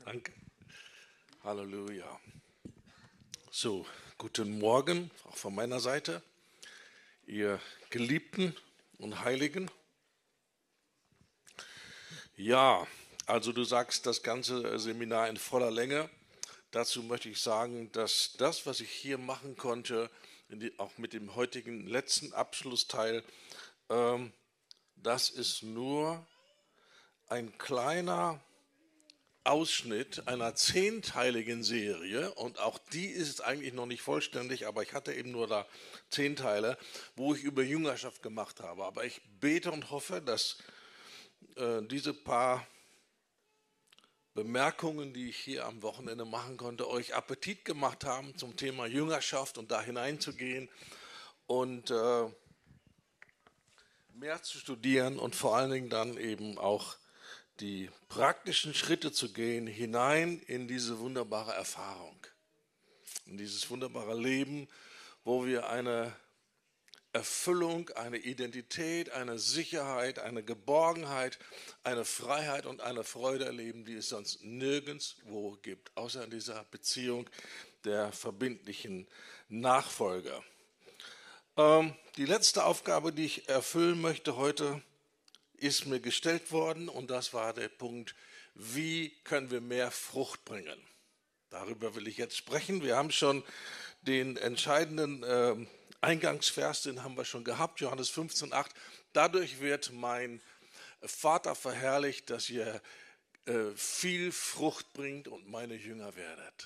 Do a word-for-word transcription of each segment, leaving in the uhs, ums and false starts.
Danke. Halleluja. So, guten Morgen, auch von meiner Seite, ihr Geliebten und Heiligen. Ja, also du sagst das ganze Seminar in voller Länge. Dazu möchte ich sagen, dass das, was ich hier machen konnte, auch mit dem heutigen letzten Abschlussteil, ähm, das ist nur ein kleiner Ausschnitt einer zehnteiligen Serie, und auch die ist eigentlich noch nicht vollständig, aber ich hatte eben nur da zehn Teile, wo ich über Jüngerschaft gemacht habe. Aber ich bete und hoffe, dass äh, diese paar Bemerkungen, die ich hier am Wochenende machen konnte, euch Appetit gemacht haben zum Thema Jüngerschaft und da hineinzugehen und äh, mehr zu studieren und vor allen Dingen dann eben auch die praktischen Schritte zu gehen, hinein in diese wunderbare Erfahrung, in dieses wunderbare Leben, wo wir eine Erfüllung, eine Identität, eine Sicherheit, eine Geborgenheit, eine Freiheit und eine Freude erleben, die es sonst nirgendwo gibt, außer in dieser Beziehung der verbindlichen Nachfolger. Ähm, die letzte Aufgabe, die ich erfüllen möchte heute, ist mir gestellt worden, und das war der Punkt: Wie können wir mehr Frucht bringen? Darüber will ich jetzt sprechen. Wir haben schon den entscheidenden äh, Eingangsvers, den haben wir schon gehabt, Johannes fünfzehn, acht. Dadurch wird mein Vater verherrlicht, dass ihr äh, viel Frucht bringt und meine Jünger werdet.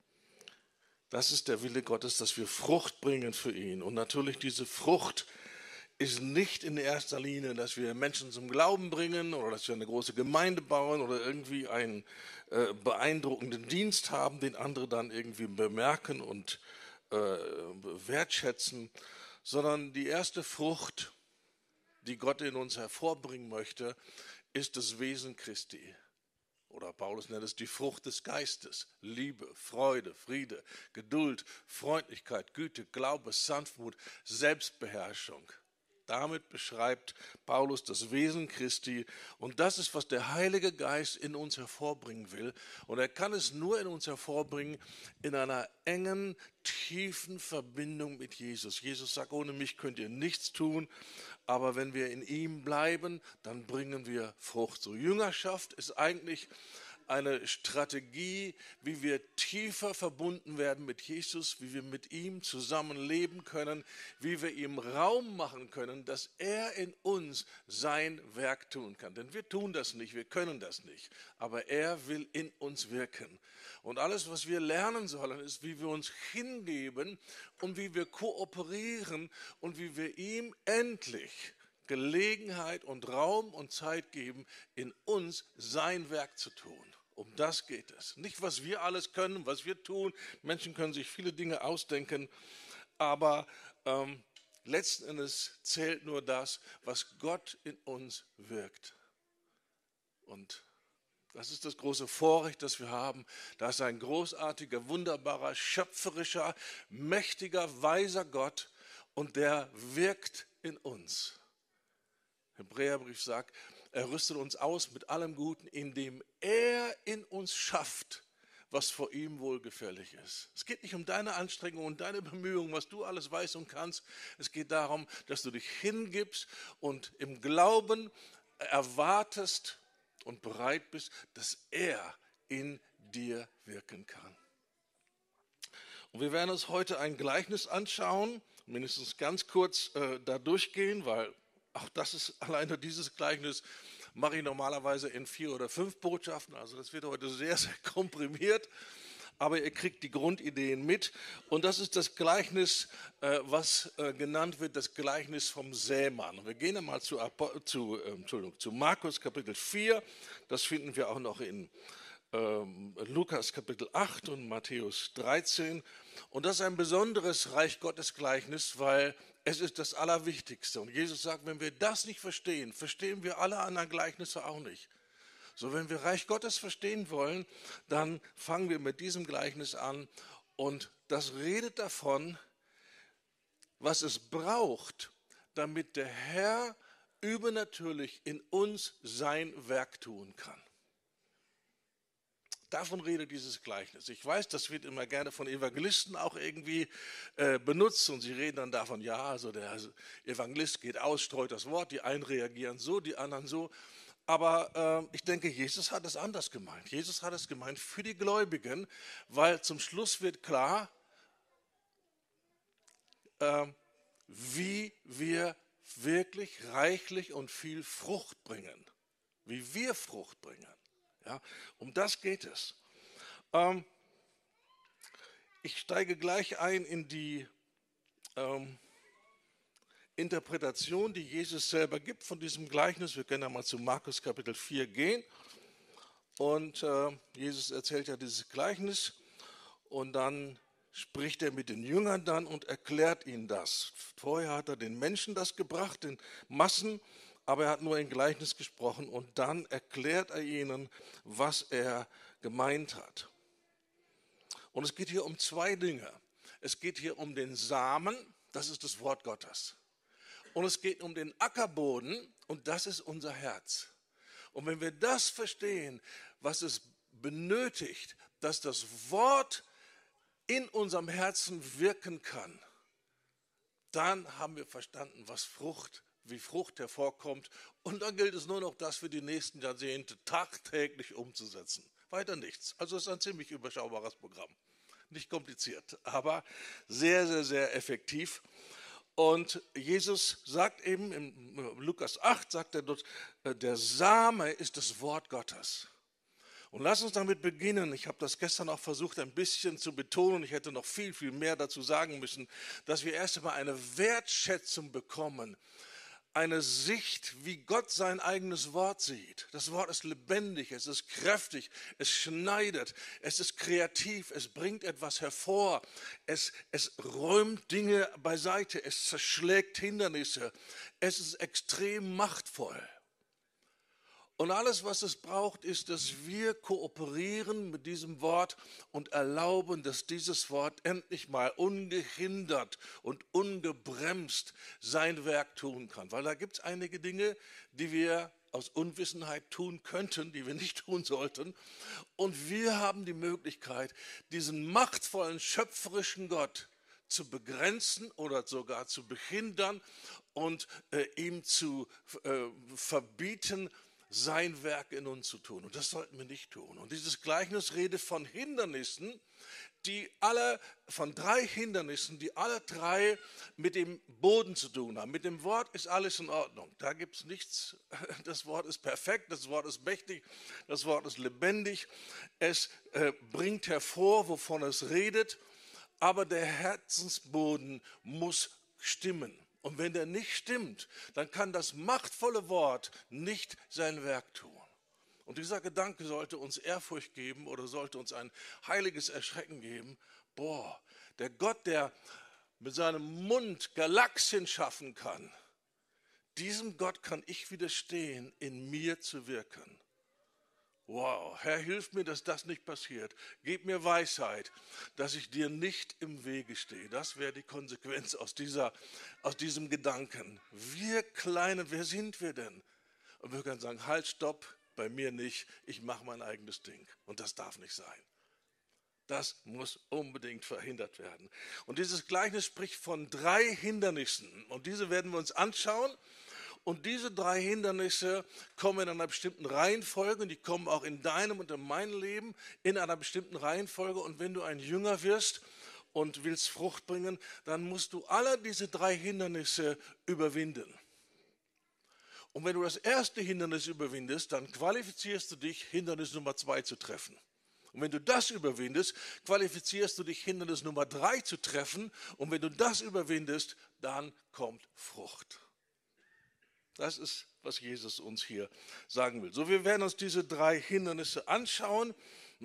Das ist der Wille Gottes, dass wir Frucht bringen für ihn. Und natürlich diese Frucht ist nicht in erster Linie, dass wir Menschen zum Glauben bringen oder dass wir eine große Gemeinde bauen oder irgendwie einen äh, beeindruckenden Dienst haben, den andere dann irgendwie bemerken und äh, wertschätzen, sondern die erste Frucht, die Gott in uns hervorbringen möchte, ist das Wesen Christi. Oder Paulus nennt es die Frucht des Geistes: Liebe, Freude, Friede, Geduld, Freundlichkeit, Güte, Glaube, Sanftmut, Selbstbeherrschung. Damit beschreibt Paulus das Wesen Christi, und das ist, was der Heilige Geist in uns hervorbringen will. Und er kann es nur in uns hervorbringen in einer engen, tiefen Verbindung mit Jesus. Jesus sagt, ohne mich könnt ihr nichts tun, aber wenn wir in ihm bleiben, dann bringen wir Frucht. So, Jüngerschaft ist eigentlich eine Strategie, wie wir tiefer verbunden werden mit Jesus, wie wir mit ihm zusammen leben können, wie wir ihm Raum machen können, dass er in uns sein Werk tun kann. Denn wir tun das nicht, wir können das nicht, aber er will in uns wirken. Und alles, was wir lernen sollen, ist, wie wir uns hingeben und wie wir kooperieren und wie wir ihm endlich Gelegenheit und Raum und Zeit geben, in uns sein Werk zu tun. Um das geht es. Nicht, was wir alles können, was wir tun. Menschen können sich viele Dinge ausdenken, aber ähm, letzten Endes zählt nur das, was Gott in uns wirkt. Und das ist das große Vorrecht, das wir haben. Da ist ein großartiger, wunderbarer, schöpferischer, mächtiger, weiser Gott, und der wirkt in uns. Hebräerbrief sagt, er rüstet uns aus mit allem Guten, indem er in uns schafft, was vor ihm wohlgefällig ist. Es geht nicht um deine Anstrengung und deine Bemühungen, was du alles weißt und kannst. Es geht darum, dass du dich hingibst und im Glauben erwartest und bereit bist, dass er in dir wirken kann. Und wir werden uns heute ein Gleichnis anschauen, mindestens ganz kurz äh, da durchgehen, weil auch das ist, alleine dieses Gleichnis mache ich normalerweise in vier oder fünf Botschaften. Also das wird heute sehr, sehr komprimiert. Aber ihr kriegt die Grundideen mit. Und das ist das Gleichnis, äh, was äh, genannt wird, das Gleichnis vom Sämann. Wir gehen einmal zu, zu, äh, Entschuldigung, zu Markus Kapitel vier. Das finden wir auch noch in ähm, Lukas Kapitel acht und Matthäus dreizehn. Und das ist ein besonderes Reich Gottes Gleichnis, weil es ist das Allerwichtigste. Und Jesus sagt, wenn wir das nicht verstehen, verstehen wir alle anderen Gleichnisse auch nicht. So, wenn wir Reich Gottes verstehen wollen, dann fangen wir mit diesem Gleichnis an. Und das redet davon, was es braucht, damit der Herr übernatürlich in uns sein Werk tun kann. Davon redet dieses Gleichnis. Ich weiß, das wird immer gerne von Evangelisten auch irgendwie äh, benutzt und sie reden dann davon, ja, also der Evangelist geht aus, streut das Wort, die einen reagieren so, die anderen so. Aber äh, ich denke, Jesus hat es anders gemeint. Jesus hat es gemeint für die Gläubigen, weil zum Schluss wird klar, äh, wie wir wirklich reichlich und viel Frucht bringen. Wie wir Frucht bringen. Ja, um das geht es. Ähm, ich steige gleich ein in die ähm, Interpretation, die Jesus selber gibt von diesem Gleichnis. Wir können ja mal zu Markus Kapitel vier gehen. Und äh, Jesus erzählt ja dieses Gleichnis und dann spricht er mit den Jüngern dann und erklärt ihnen das. Vorher hat er den Menschen das gebracht, den Massen, aber er hat nur ein Gleichnis gesprochen und dann erklärt er ihnen, was er gemeint hat. Und es geht hier um zwei Dinge. Es geht hier um den Samen, das ist das Wort Gottes. Und es geht um den Ackerboden und das ist unser Herz. Und wenn wir das verstehen, was es benötigt, dass das Wort in unserem Herzen wirken kann, dann haben wir verstanden, was Frucht, wie Frucht hervorkommt. Und dann gilt es nur noch, das für die nächsten Jahrzehnte tagtäglich umzusetzen. Weiter nichts. Also es ist ein ziemlich überschaubares Programm. Nicht kompliziert, aber sehr, sehr, sehr effektiv. Und Jesus sagt eben, in Lukas acht, sagt er dort, der Same ist das Wort Gottes. Und lass uns damit beginnen. Ich habe das gestern auch versucht, ein bisschen zu betonen. Ich hätte noch viel, viel mehr dazu sagen müssen, dass wir erst einmal eine Wertschätzung bekommen. Eine Sicht, wie Gott sein eigenes Wort sieht. Das Wort ist lebendig, es ist kräftig, es schneidet, es ist kreativ, es bringt etwas hervor, es, es räumt Dinge beiseite, es zerschlägt Hindernisse, es ist extrem machtvoll. Und alles, was es braucht, ist, dass wir kooperieren mit diesem Wort und erlauben, dass dieses Wort endlich mal ungehindert und ungebremst sein Werk tun kann. Weil da gibt es einige Dinge, die wir aus Unwissenheit tun könnten, die wir nicht tun sollten. Und wir haben die Möglichkeit, diesen machtvollen, schöpferischen Gott zu begrenzen oder sogar zu behindern und äh, ihm zu äh, verbieten, sein Werk in uns zu tun. Und das sollten wir nicht tun. Und dieses Gleichnis redet von Hindernissen, die alle, von drei Hindernissen, die alle drei mit dem Boden zu tun haben. Mit dem Wort ist alles in Ordnung. Da gibt es nichts. Das Wort ist perfekt, das Wort ist mächtig, das Wort ist lebendig. Es äh, bringt hervor, wovon es redet. Aber der Herzensboden muss stimmen. Und wenn der nicht stimmt, dann kann das machtvolle Wort nicht sein Werk tun. Und dieser Gedanke sollte uns Ehrfurcht geben oder sollte uns ein heiliges Erschrecken geben. Boah, der Gott, der mit seinem Mund Galaxien schaffen kann, diesem Gott kann ich widerstehen, in mir zu wirken. Wow, Herr, hilf mir, dass das nicht passiert. Gib mir Weisheit, dass ich dir nicht im Wege stehe. Das wäre die Konsequenz aus, dieser, aus diesem Gedanken. Wir Kleinen, wer sind wir denn? Und wir können sagen, halt, stopp, bei mir nicht, ich mache mein eigenes Ding. Und das darf nicht sein. Das muss unbedingt verhindert werden. Und dieses Gleichnis spricht von drei Hindernissen. Und diese werden wir uns anschauen. Und diese drei Hindernisse kommen in einer bestimmten Reihenfolge, und die kommen auch in deinem und in meinem Leben in einer bestimmten Reihenfolge. Und wenn du ein Jünger wirst und willst Frucht bringen, dann musst du alle diese drei Hindernisse überwinden. Und wenn du das erste Hindernis überwindest, dann qualifizierst du dich, Hindernis Nummer zwei zu treffen. Und wenn du das überwindest, qualifizierst du dich, Hindernis Nummer drei zu treffen. Und wenn du das überwindest, dann kommt Frucht. Das ist, was Jesus uns hier sagen will. So, wir werden uns diese drei Hindernisse anschauen.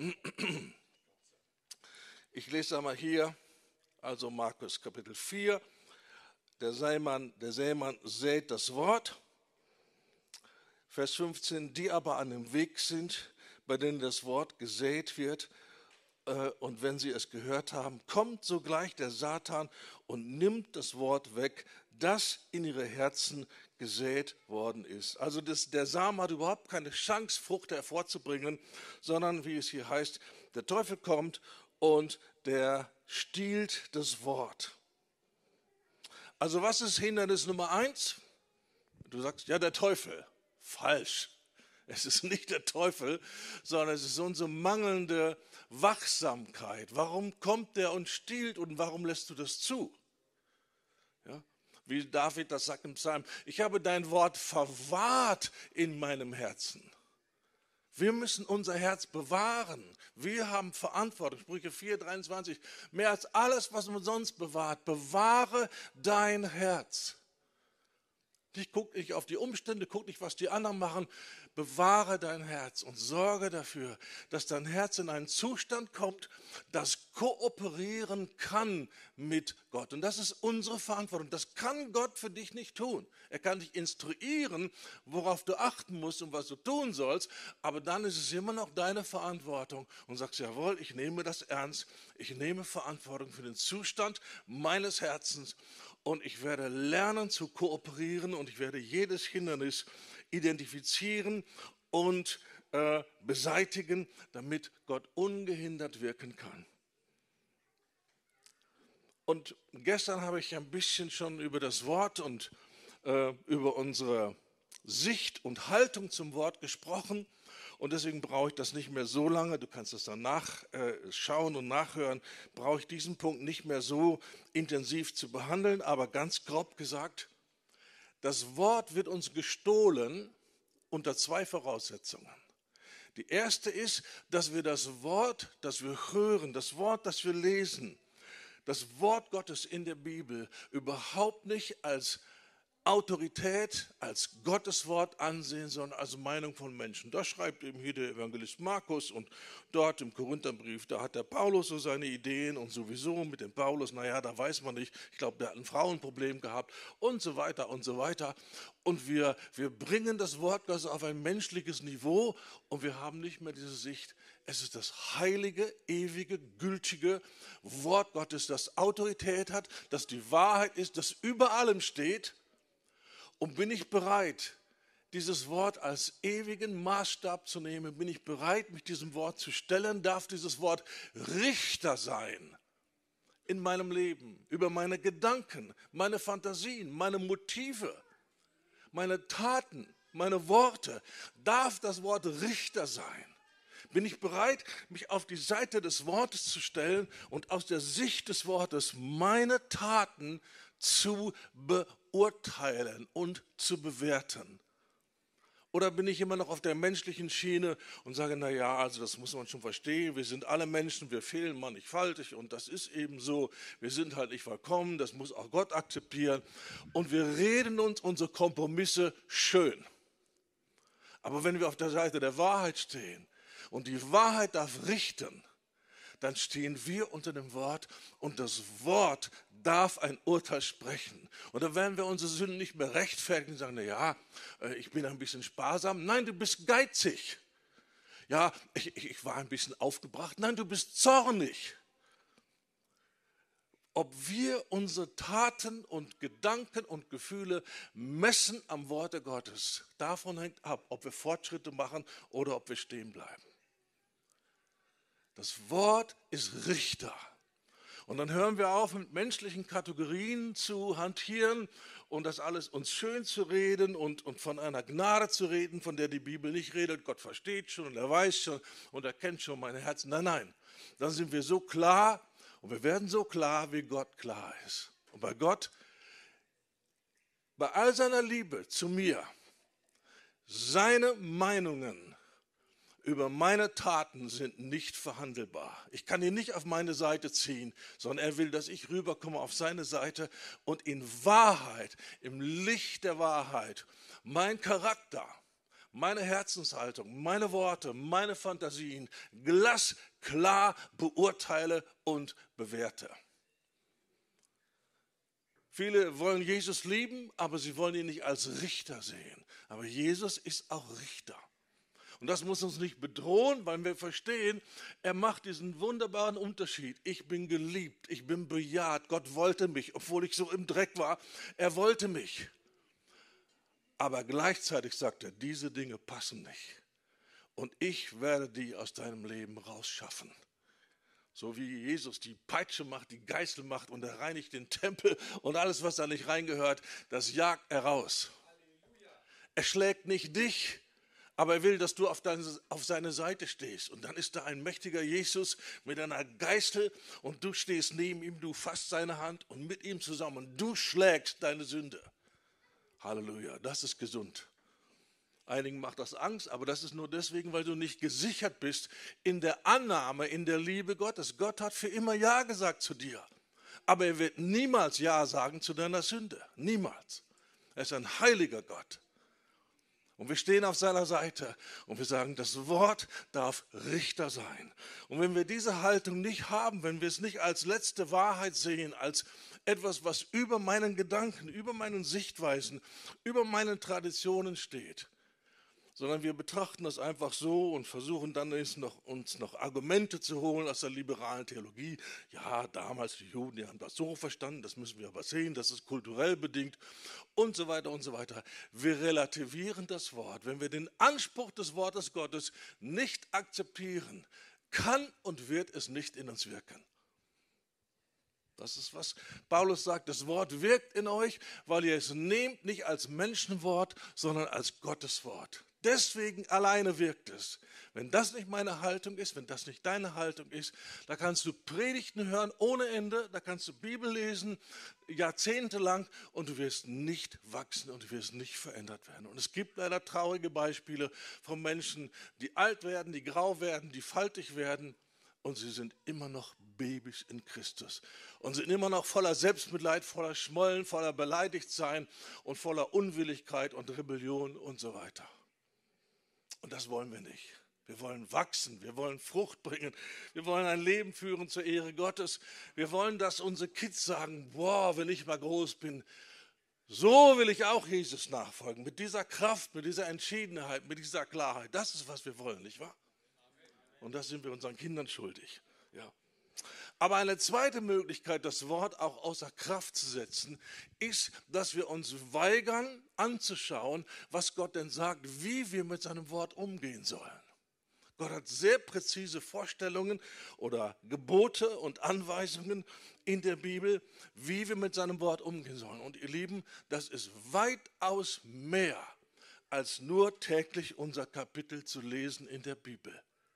Ich lese einmal hier, also Markus Kapitel vier. Der Sämann, der Sämann sät das Wort. Vers fünfzehn, die aber an dem Weg sind, bei denen das Wort gesät wird, und wenn sie es gehört haben, kommt sogleich der Satan und nimmt das Wort weg, das in ihre Herzen gesät worden ist. Also das, der Same hat überhaupt keine Chance, Frucht hervorzubringen, sondern, wie es hier heißt, der Teufel kommt und der stiehlt das Wort. Also was ist Hindernis Nummer eins? Du sagst, ja, der Teufel. Falsch. Es ist nicht der Teufel, sondern es ist unsere mangelnde Wachsamkeit. Warum kommt der und stiehlt und warum lässt du das zu? Ja? Wie David das sagt im Psalm, ich habe dein Wort verwahrt in meinem Herzen. Wir müssen unser Herz bewahren. Wir haben Verantwortung. Sprüche vier, dreiundzwanzig. Mehr als alles, was man sonst bewahrt, bewahre dein Herz. Ich gucke nicht auf die Umstände, guck nicht, was die anderen machen. Bewahre dein Herz und sorge dafür, dass dein Herz in einen Zustand kommt, das kooperieren kann mit Gott. Und das ist unsere Verantwortung. Das kann Gott für dich nicht tun. Er kann dich instruieren, worauf du achten musst und was du tun sollst. Aber dann ist es immer noch deine Verantwortung und sagst, jawohl, ich nehme das ernst. Ich nehme Verantwortung für den Zustand meines Herzens. Und ich werde lernen zu kooperieren und ich werde jedes Hindernis identifizieren und äh, beseitigen, damit Gott ungehindert wirken kann. Und gestern habe ich ein bisschen schon über das Wort und äh, über unsere Sicht und Haltung zum Wort gesprochen. Und deswegen brauche ich das nicht mehr so lange, du kannst es dann nachschauen und nachhören, brauche ich diesen Punkt nicht mehr so intensiv zu behandeln, aber ganz grob gesagt, das Wort wird uns gestohlen unter zwei Voraussetzungen. Die erste ist, dass wir das Wort, das wir hören, das Wort, das wir lesen, das Wort Gottes in der Bibel überhaupt nicht als Autorität, als Gotteswort ansehen, sondern als Meinung von Menschen. Das schreibt eben hier der Evangelist Markus und dort im Korintherbrief, da hat der Paulus so seine Ideen und sowieso mit dem Paulus, naja, da weiß man nicht, ich glaube, der hat ein Frauenproblem gehabt und so weiter und so weiter. Und wir, wir bringen das Wort Gottes auf ein menschliches Niveau und wir haben nicht mehr diese Sicht, es ist das heilige, ewige, gültige Wort Gottes, das Autorität hat, das die Wahrheit ist, das über allem steht. Und bin ich bereit, dieses Wort als ewigen Maßstab zu nehmen? Bin ich bereit, mich diesem Wort zu stellen? Darf dieses Wort Richter sein in meinem Leben, über meine Gedanken, meine Fantasien, meine Motive, meine Taten, meine Worte? Darf das Wort Richter sein? Bin ich bereit, mich auf die Seite des Wortes zu stellen und aus der Sicht des Wortes meine Taten zu beurteilen und zu bewerten? Oder bin ich immer noch auf der menschlichen Schiene und sage, na ja, also das muss man schon verstehen, wir sind alle Menschen, wir fehlen mannigfaltig und das ist eben so, wir sind halt nicht vollkommen, das muss auch Gott akzeptieren und wir reden uns unsere Kompromisse schön. Aber wenn wir auf der Seite der Wahrheit stehen und die Wahrheit darf richten, dann stehen wir unter dem Wort und das Wort darf ein Urteil sprechen. Und dann werden wir unsere Sünden nicht mehr rechtfertigen und sagen, na ja, ich bin ein bisschen sparsam. Nein, du bist geizig. Ja, ich, ich war ein bisschen aufgebracht. Nein, du bist zornig. Ob wir unsere Taten und Gedanken und Gefühle messen am Worte Gottes, davon hängt ab, ob wir Fortschritte machen oder ob wir stehen bleiben. Das Wort ist Richter. Und dann hören wir auf, mit menschlichen Kategorien zu hantieren und das alles uns schön zu reden und, und von einer Gnade zu reden, von der die Bibel nicht redet. Gott versteht schon und er weiß schon und er kennt schon meine Herzen. Nein, nein, dann sind wir so klar und wir werden so klar, wie Gott klar ist. Und bei Gott, bei all seiner Liebe zu mir, seine Meinungen über meine Taten sind nicht verhandelbar. Ich kann ihn nicht auf meine Seite ziehen, sondern er will, dass ich rüberkomme auf seine Seite und in Wahrheit, im Licht der Wahrheit, mein Charakter, meine Herzenshaltung, meine Worte, meine Fantasien glasklar beurteile und bewerte. Viele wollen Jesus lieben, aber sie wollen ihn nicht als Richter sehen. Aber Jesus ist auch Richter. Und das muss uns nicht bedrohen, weil wir verstehen, er macht diesen wunderbaren Unterschied. Ich bin geliebt, ich bin bejaht. Gott wollte mich, obwohl ich so im Dreck war. Er wollte mich. Aber gleichzeitig sagt er, diese Dinge passen nicht. Und ich werde die aus deinem Leben rausschaffen. So wie Jesus die Peitsche macht, die Geißel macht und er reinigt den Tempel und alles, was da nicht reingehört, das jagt er raus. Er schlägt nicht dich, aber er will, dass du auf, deine, auf seine Seite stehst. Und dann ist da ein mächtiger Jesus mit einer Geißel und du stehst neben ihm, du fasst seine Hand und mit ihm zusammen und du schlägst deine Sünde. Halleluja, das ist gesund. Einigen macht das Angst, aber das ist nur deswegen, weil du nicht gesichert bist in der Annahme, in der Liebe Gottes. Gott hat für immer Ja gesagt zu dir, aber er wird niemals Ja sagen zu deiner Sünde. Niemals. Er ist ein heiliger Gott. Und wir stehen auf seiner Seite und wir sagen, das Wort darf Richter sein. Und wenn wir diese Haltung nicht haben, wenn wir es nicht als letzte Wahrheit sehen, als etwas, was über meinen Gedanken, über meinen Sichtweisen, über meinen Traditionen steht, sondern wir betrachten das einfach so und versuchen dann noch, uns noch Argumente zu holen aus der liberalen Theologie. Ja, damals die Juden, die haben das so verstanden, das müssen wir aber sehen, das ist kulturell bedingt und so weiter und so weiter. Wir relativieren das Wort. Wenn wir den Anspruch des Wortes Gottes nicht akzeptieren, kann und wird es nicht in uns wirken. Das ist, was Paulus sagt, das Wort wirkt in euch, weil ihr es nehmt, nicht als Menschenwort, sondern als Gottes Wort. Deswegen alleine wirkt es. Wenn das nicht meine Haltung ist, wenn das nicht deine Haltung ist, da kannst du Predigten hören ohne Ende, da kannst du Bibel lesen, jahrzehntelang und du wirst nicht wachsen und du wirst nicht verändert werden. Und es gibt leider traurige Beispiele von Menschen, die alt werden, die grau werden, die faltig werden und sie sind immer noch Babys in Christus und sind immer noch voller Selbstmitleid, voller Schmollen, voller Beleidigtsein und voller Unwilligkeit und Rebellion und so weiter. Und das wollen wir nicht. Wir wollen wachsen, wir wollen Frucht bringen, wir wollen ein Leben führen zur Ehre Gottes. Wir wollen, dass unsere Kids sagen, boah, wenn ich mal groß bin, so will ich auch Jesus nachfolgen. Mit dieser Kraft, mit dieser Entschiedenheit, mit dieser Klarheit. Das ist, was wir wollen, nicht wahr? Und das sind wir unseren Kindern schuldig. Ja. Aber eine zweite Möglichkeit, das Wort auch außer Kraft zu setzen, ist, dass wir uns weigern, anzuschauen, was Gott denn sagt, wie wir mit seinem Wort umgehen sollen. Gott hat sehr präzise Vorstellungen oder Gebote und Anweisungen in der Bibel, wie wir mit seinem Wort umgehen sollen. Und ihr Lieben, das ist weitaus mehr, als nur täglich unser Kapitel zu lesen in der Bibel.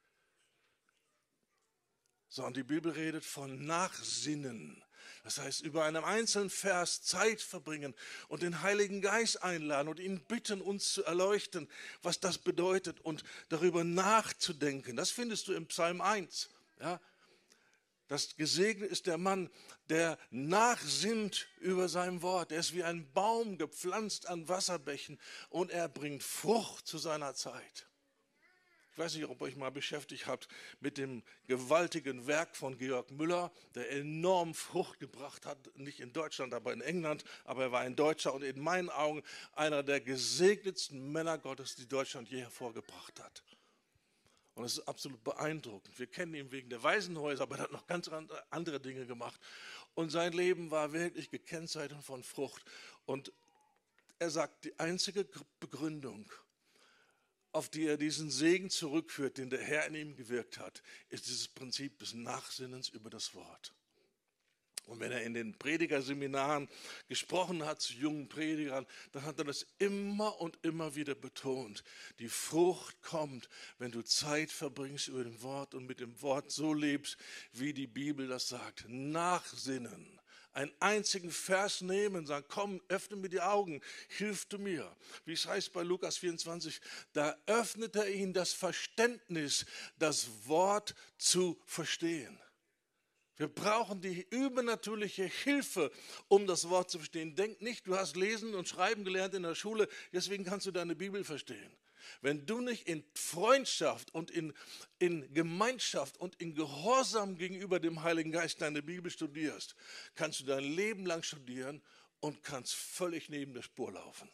Sondern die Bibel redet von Nachsinnen. Das heißt, über einem einzelnen Vers Zeit verbringen und den Heiligen Geist einladen und ihn bitten, uns zu erleuchten, was das bedeutet und darüber nachzudenken. Das findest du im Psalm eins. Ja? Das gesegnet ist der Mann, der nachsinnt über sein Wort. Er ist wie ein Baum gepflanzt an Wasserbächen und er bringt Frucht zu seiner Zeit. Ich weiß nicht, ob ihr euch mal beschäftigt habt mit dem gewaltigen Werk von Georg Müller, der enorm Frucht gebracht hat, nicht in Deutschland, aber in England, aber er war ein Deutscher und in meinen Augen einer der gesegnetsten Männer Gottes, die Deutschland je hervorgebracht hat. Und es ist absolut beeindruckend. Wir kennen ihn wegen der Waisenhäuser, aber er hat noch ganz andere Dinge gemacht. Und sein Leben war wirklich gekennzeichnet von Frucht. Und er sagt, die einzige Begründung, auf die er diesen Segen zurückführt, den der Herr in ihm gewirkt hat, ist dieses Prinzip des Nachsinnens über das Wort. Und wenn er in den Predigerseminaren gesprochen hat zu jungen Predigern, dann hat er das immer und immer wieder betont. Die Frucht kommt, wenn du Zeit verbringst über dem Wort und mit dem Wort so lebst, wie die Bibel das sagt. Nachsinnen. Einen einzigen Vers nehmen, sagen, komm, öffne mir die Augen, hilf du mir. Wie es heißt bei Lukas vierundzwanzig, da öffnet er ihnen das Verständnis, das Wort zu verstehen. Wir brauchen die übernatürliche Hilfe, um das Wort zu verstehen. Denk nicht, du hast Lesen und Schreiben gelernt in der Schule, deswegen kannst du deine Bibel verstehen. Wenn du nicht in Freundschaft und in, in Gemeinschaft und in Gehorsam gegenüber dem Heiligen Geist deine Bibel studierst, kannst du dein Leben lang studieren und kannst völlig neben der Spur laufen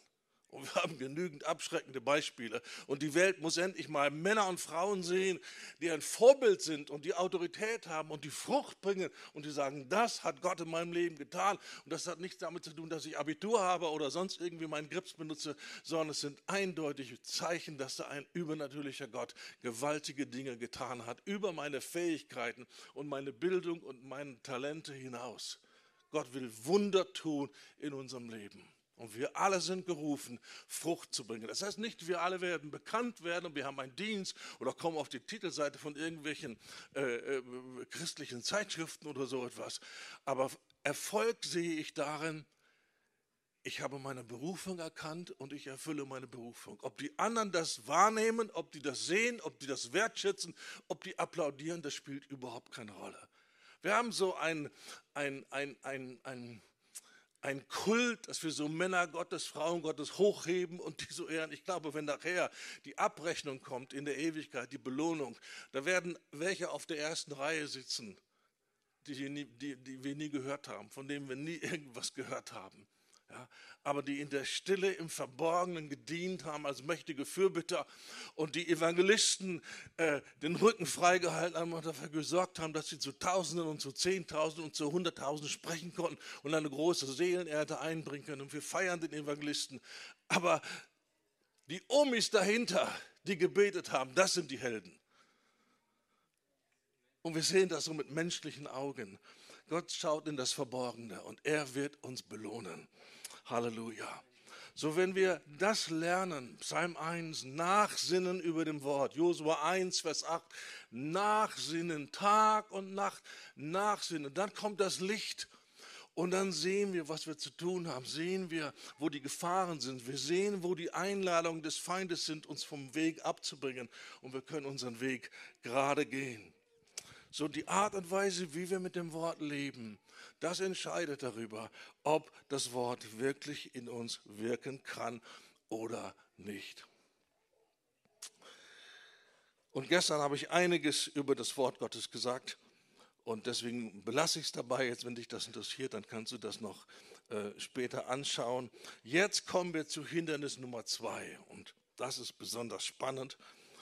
Und wir haben genügend abschreckende Beispiele. Und die Welt muss endlich mal Männer und Frauen sehen, die ein Vorbild sind und die Autorität haben und die Frucht bringen und die sagen, das hat Gott in meinem Leben getan. Und das hat nichts damit zu tun, dass ich Abitur habe oder sonst irgendwie meinen Grips benutze, sondern es sind eindeutige Zeichen, dass da ein übernatürlicher Gott gewaltige Dinge getan hat, über meine Fähigkeiten und meine Bildung und meine Talente hinaus. Gott will Wunder tun in unserem Leben. Und wir alle sind gerufen, Frucht zu bringen. Das heißt nicht, wir alle werden bekannt werden und wir haben einen Dienst oder kommen auf die Titelseite von irgendwelchen äh, äh, christlichen Zeitschriften oder so etwas. Aber Erfolg sehe ich darin, ich habe meine Berufung erkannt und ich erfülle meine Berufung. Ob die anderen das wahrnehmen, ob die das sehen, ob die das wertschätzen, ob die applaudieren, das spielt überhaupt keine Rolle. Wir haben so ein, ein, ein, ein, ein Ein Kult, dass wir so Männer Gottes, Frauen Gottes hochheben und die so ehren. Ich glaube, wenn nachher die Abrechnung kommt in der Ewigkeit, die Belohnung, da werden welche auf der ersten Reihe sitzen, die, die, die, die wir nie gehört haben, von denen wir nie irgendwas gehört haben. Ja, aber die in der Stille, im Verborgenen gedient haben als mächtige Fürbitter und die Evangelisten äh, den Rücken freigehalten haben und dafür gesorgt haben, dass sie zu Tausenden und zu Zehntausenden und zu Hunderttausenden sprechen konnten und eine große Seelenernte einbringen können. Und wir feiern den Evangelisten. Aber die Omis dahinter, die gebetet haben, das sind die Helden. Und wir sehen das so mit menschlichen Augen. Gott schaut in das Verborgene und er wird uns belohnen. Halleluja. So, wenn wir das lernen, Psalm eins, nachsinnen über dem Wort, Josua eins, Vers acht, nachsinnen, Tag und Nacht, nachsinnen, dann kommt das Licht und dann sehen wir, was wir zu tun haben, sehen wir, wo die Gefahren sind, wir sehen, wo die Einladungen des Feindes sind, uns vom Weg abzubringen und wir können unseren Weg gerade gehen. So die Art und Weise, wie wir mit dem Wort leben, das entscheidet darüber, ob das Wort wirklich in uns wirken kann oder nicht. Und gestern habe ich einiges über das Wort Gottes gesagt und deswegen belasse ich es dabei. Jetzt, wenn dich das interessiert, dann kannst du das noch äh, später anschauen. Jetzt kommen wir zu Hindernis Nummer zwei und das ist besonders spannend.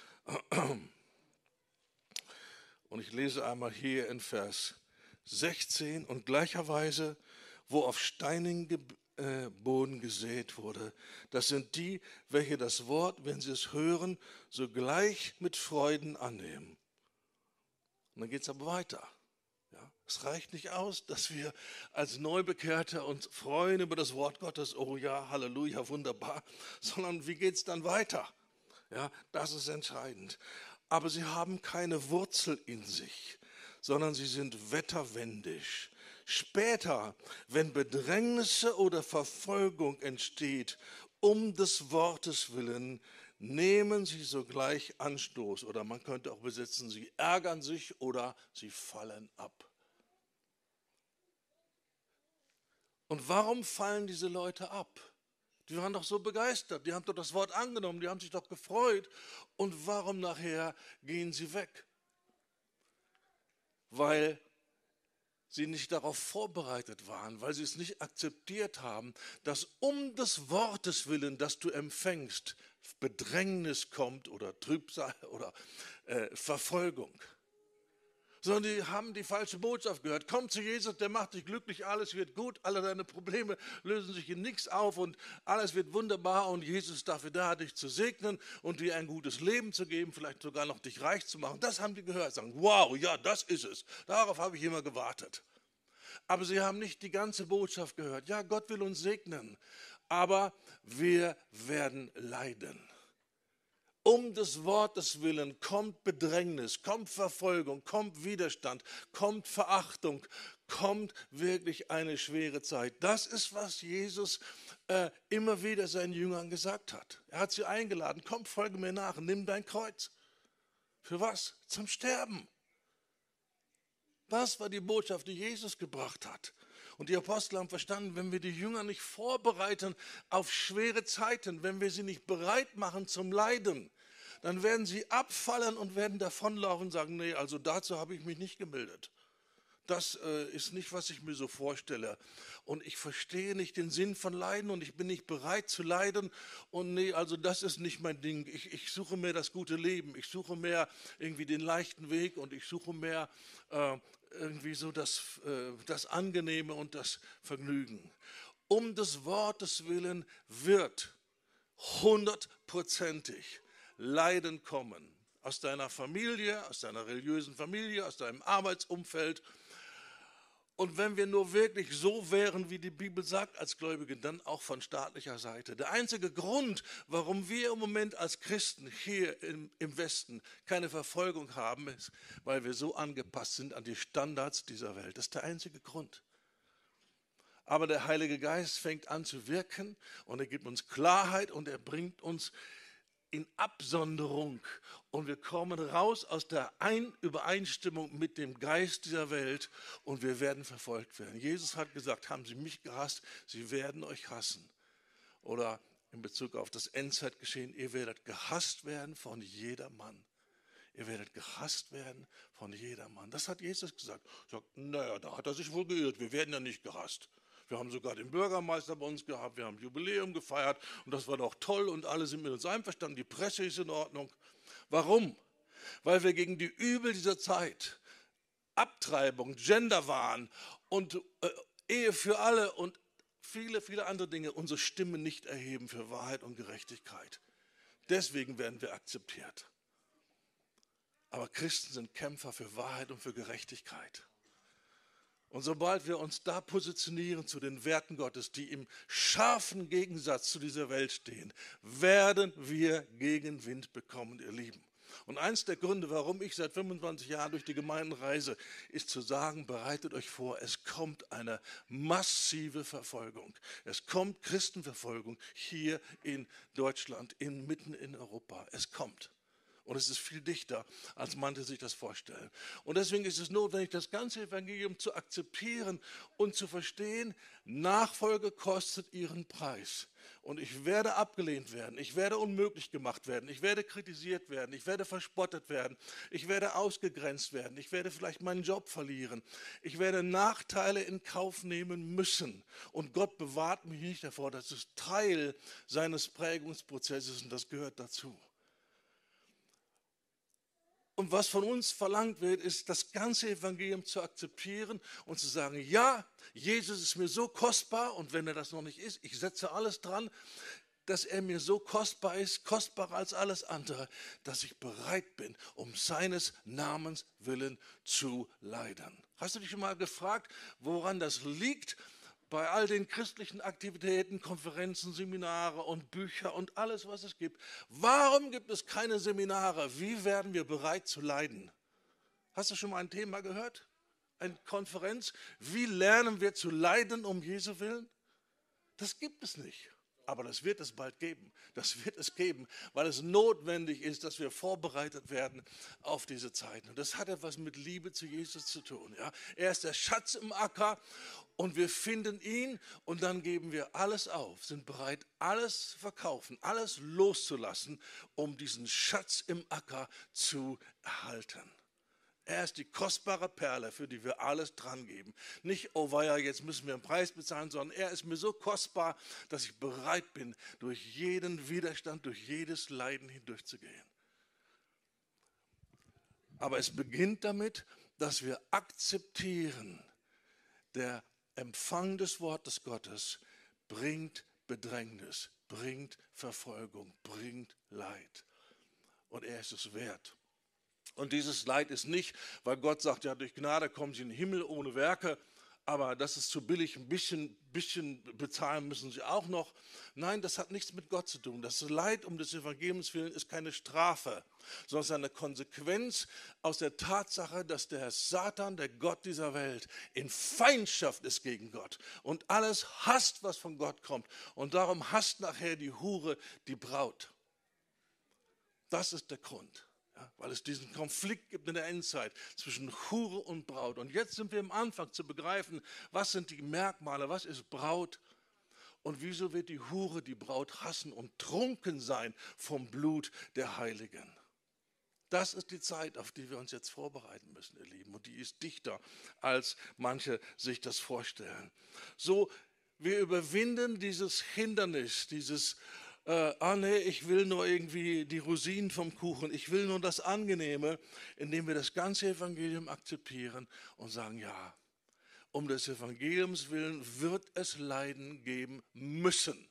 Und ich lese einmal hier in Vers sechzehn. Und gleicherweise, wo auf steinigen Boden gesät wurde, das sind die, welche das Wort, wenn sie es hören, sogleich mit Freuden annehmen. Und dann geht es aber weiter. Ja, es reicht nicht aus, dass wir als Neubekehrte uns freuen über das Wort Gottes. Oh ja, Halleluja, wunderbar. Sondern wie geht es dann weiter? Ja, das ist entscheidend. Aber sie haben keine Wurzel in sich, sondern sie sind wetterwendisch. Später, wenn Bedrängnisse oder Verfolgung entsteht, um des Wortes willen, nehmen sie sogleich Anstoß. Oder man könnte auch besitzen, sie ärgern sich oder sie fallen ab. Und warum fallen diese Leute ab? Die waren doch so begeistert, die haben doch das Wort angenommen, die haben sich doch gefreut. Und warum nachher gehen sie weg? Weil sie nicht darauf vorbereitet waren, weil sie es nicht akzeptiert haben, dass um des Wortes willen, das du empfängst, Bedrängnis kommt oder Trübsal oder äh, Verfolgung. Sondern die haben die falsche Botschaft gehört. Komm zu Jesus, der macht dich glücklich, alles wird gut, alle deine Probleme lösen sich in nichts auf und alles wird wunderbar und Jesus ist dafür da, dich zu segnen und dir ein gutes Leben zu geben, vielleicht sogar noch dich reich zu machen. Das haben die gehört, sagen, wow, ja, das ist es. Darauf habe ich immer gewartet. Aber sie haben nicht die ganze Botschaft gehört. Ja, Gott will uns segnen, aber wir werden leiden. Um des Wortes willen kommt Bedrängnis, kommt Verfolgung, kommt Widerstand, kommt Verachtung, kommt wirklich eine schwere Zeit. Das ist, was Jesus äh, immer wieder seinen Jüngern gesagt hat. Er hat sie eingeladen, komm, folge mir nach, nimm dein Kreuz. Für was? Zum Sterben. Das war die Botschaft, die Jesus gebracht hat. Und die Apostel haben verstanden, wenn wir die Jünger nicht vorbereiten auf schwere Zeiten, wenn wir sie nicht bereit machen zum Leiden, dann werden sie abfallen und werden davonlaufen und sagen, nee, also dazu habe ich mich nicht gemeldet. das äh, ist nicht, was ich mir so vorstelle. Und ich verstehe nicht den Sinn von Leiden und ich bin nicht bereit zu leiden. Und nee, also das ist nicht mein Ding. Ich, ich suche mehr das gute Leben. Ich suche mehr irgendwie den leichten Weg und ich suche mehr äh, irgendwie so das, äh, das Angenehme und das Vergnügen. Um des Wortes willen wird hundertprozentig Leiden kommen. Aus deiner Familie, aus deiner religiösen Familie, aus deinem Arbeitsumfeld. Und wenn wir nur wirklich so wären, wie die Bibel sagt, als Gläubige, dann auch von staatlicher Seite. Der einzige Grund, warum wir im Moment als Christen hier im, im Westen keine Verfolgung haben, ist, weil wir so angepasst sind an die Standards dieser Welt. Das ist der einzige Grund. Aber der Heilige Geist fängt an zu wirken und er gibt uns Klarheit und er bringt uns in Absonderung und wir kommen raus aus der Ein- Übereinstimmung mit dem Geist dieser Welt und wir werden verfolgt werden. Jesus hat gesagt, haben Sie mich gehasst, Sie werden euch hassen. Oder in Bezug auf das Endzeitgeschehen, ihr werdet gehasst werden von jedermann. Ihr werdet gehasst werden von jedermann. Das hat Jesus gesagt. Er sagt, naja, da hat er sich wohl geirrt, wir werden ja nicht gehasst. Wir haben sogar den Bürgermeister bei uns gehabt, wir haben Jubiläum gefeiert und das war doch toll und alle sind mit uns einverstanden, die Presse ist in Ordnung. Warum? Weil wir gegen die Übel dieser Zeit, Abtreibung, Genderwahn und äh, Ehe für alle und viele, viele andere Dinge unsere Stimme nicht erheben für Wahrheit und Gerechtigkeit. Deswegen werden wir akzeptiert. Aber Christen sind Kämpfer für Wahrheit und für Gerechtigkeit. Und sobald wir uns da positionieren zu den Werten Gottes, die im scharfen Gegensatz zu dieser Welt stehen, werden wir Gegenwind bekommen, ihr Lieben. Und eins der Gründe, warum ich seit fünfundzwanzig Jahren durch die Gemeinden reise, ist zu sagen, bereitet euch vor, es kommt eine massive Verfolgung. Es kommt Christenverfolgung hier in Deutschland, in, mitten in Europa. Es kommt. Und es ist viel dichter, als manche sich das vorstellen. Und deswegen ist es notwendig, das ganze Evangelium zu akzeptieren und zu verstehen, Nachfolge kostet ihren Preis. Und ich werde abgelehnt werden, ich werde unmöglich gemacht werden, ich werde kritisiert werden, ich werde verspottet werden, ich werde ausgegrenzt werden, ich werde vielleicht meinen Job verlieren, ich werde Nachteile in Kauf nehmen müssen. Und Gott bewahrt mich nicht davor, das ist Teil seines Prägungsprozesses und das gehört dazu. Und was von uns verlangt wird, ist, das ganze Evangelium zu akzeptieren und zu sagen, ja, Jesus ist mir so kostbar und wenn er das noch nicht ist, ich setze alles dran, dass er mir so kostbar ist, kostbarer als alles andere, dass ich bereit bin, um seines Namens willen zu leiden. Hast du dich schon mal gefragt, woran das liegt? Bei all den christlichen Aktivitäten, Konferenzen, Seminare und Bücher und alles, was es gibt. Warum gibt es keine Seminare? Wie werden wir bereit zu leiden? Hast du schon mal ein Thema gehört? Eine Konferenz? Wie lernen wir zu leiden um Jesu Willen? Das gibt es nicht. Aber das wird es bald geben. Das wird es geben, weil es notwendig ist, dass wir vorbereitet werden auf diese Zeiten. Und das hat etwas mit Liebe zu Jesus zu tun. Ja? Er ist der Schatz im Acker und wir finden ihn und dann geben wir alles auf, sind bereit, alles zu verkaufen, alles loszulassen, um diesen Schatz im Acker zu erhalten. Er ist die kostbare Perle, für die wir alles dran geben. Nicht, oh weia, jetzt müssen wir einen Preis bezahlen, sondern er ist mir so kostbar, dass ich bereit bin, durch jeden Widerstand, durch jedes Leiden hindurchzugehen. Aber es beginnt damit, dass wir akzeptieren, der Empfang des Wortes Gottes bringt Bedrängnis, bringt Verfolgung, bringt Leid. Und er ist es wert. Und dieses Leid ist nicht, weil Gott sagt, ja, durch Gnade kommen sie in den Himmel ohne Werke, aber das ist zu billig, ein bisschen, bisschen bezahlen müssen sie auch noch. Nein, das hat nichts mit Gott zu tun. Das Leid um des Evangeliums willen ist keine Strafe, sondern es ist eine Konsequenz aus der Tatsache, dass der Satan, der Gott dieser Welt, in Feindschaft ist gegen Gott und alles hasst, was von Gott kommt. Und darum hasst nachher die Hure die Braut. Das ist der Grund. Ja, weil es diesen Konflikt gibt in der Endzeit zwischen Hure und Braut. Und jetzt sind wir am Anfang zu begreifen, was sind die Merkmale, was ist Braut und wieso wird die Hure die Braut hassen und trunken sein vom Blut der Heiligen. Das ist die Zeit, auf die wir uns jetzt vorbereiten müssen, ihr Lieben. Und die ist dichter, als manche sich das vorstellen. So, wir überwinden dieses Hindernis, dieses, äh, ah nee, ich will nur irgendwie die Rosinen vom Kuchen, ich will nur das Angenehme, indem wir das ganze Evangelium akzeptieren und sagen, ja, um des Evangeliums willen wird es Leiden geben müssen.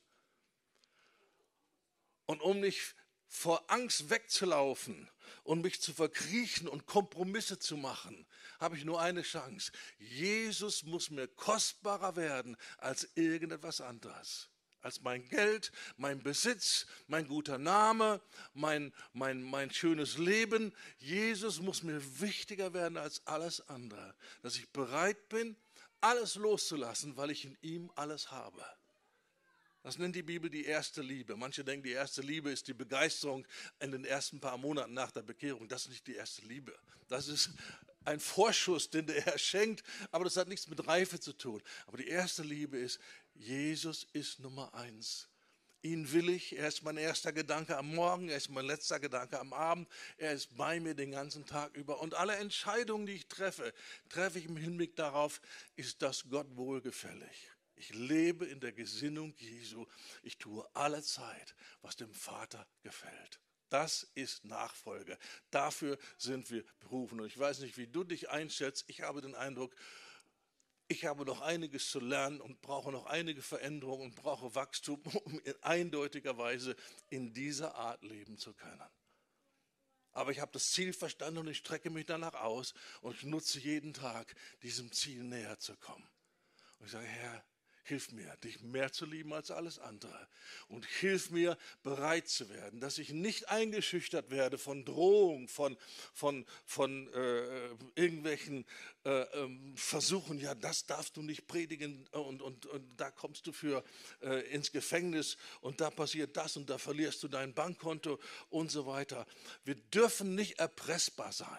Und um nicht vor Angst wegzulaufen und mich zu verkriechen und Kompromisse zu machen, habe ich nur eine Chance. Jesus muss mir kostbarer werden als irgendetwas anderes. Als mein Geld, mein Besitz, mein guter Name, mein, mein, mein schönes Leben. Jesus muss mir wichtiger werden als alles andere. Dass ich bereit bin, alles loszulassen, weil ich in ihm alles habe. Das nennt die Bibel die erste Liebe. Manche denken, die erste Liebe ist die Begeisterung in den ersten paar Monaten nach der Bekehrung. Das ist nicht die erste Liebe. Das ist ein Vorschuss, den der Herr schenkt, aber das hat nichts mit Reife zu tun. Aber die erste Liebe ist, Jesus ist Nummer eins. Ihn will ich, er ist mein erster Gedanke am Morgen, er ist mein letzter Gedanke am Abend, er ist bei mir den ganzen Tag über. Und alle Entscheidungen, die ich treffe, treffe ich im Hinblick darauf, ist das Gott wohlgefällig. Ich lebe in der Gesinnung Jesu. Ich tue alle Zeit, was dem Vater gefällt. Das ist Nachfolge. Dafür sind wir berufen. Und ich weiß nicht, wie du dich einschätzt. Ich habe den Eindruck, ich habe noch einiges zu lernen und brauche noch einige Veränderungen und brauche Wachstum, um in eindeutiger Weise in dieser Art leben zu können. Aber ich habe das Ziel verstanden und ich strecke mich danach aus und ich nutze jeden Tag, diesem Ziel näher zu kommen. Und ich sage, Herr, hilf mir, dich mehr zu lieben als alles andere. Und hilf mir, bereit zu werden, dass ich nicht eingeschüchtert werde von Drohung, von, von, von äh, irgendwelchen äh, ähm, Versuchen, ja, das darfst du nicht predigen und, und, und da kommst du für äh, ins Gefängnis und da passiert das und da verlierst du dein Bankkonto und so weiter. Wir dürfen nicht erpressbar sein.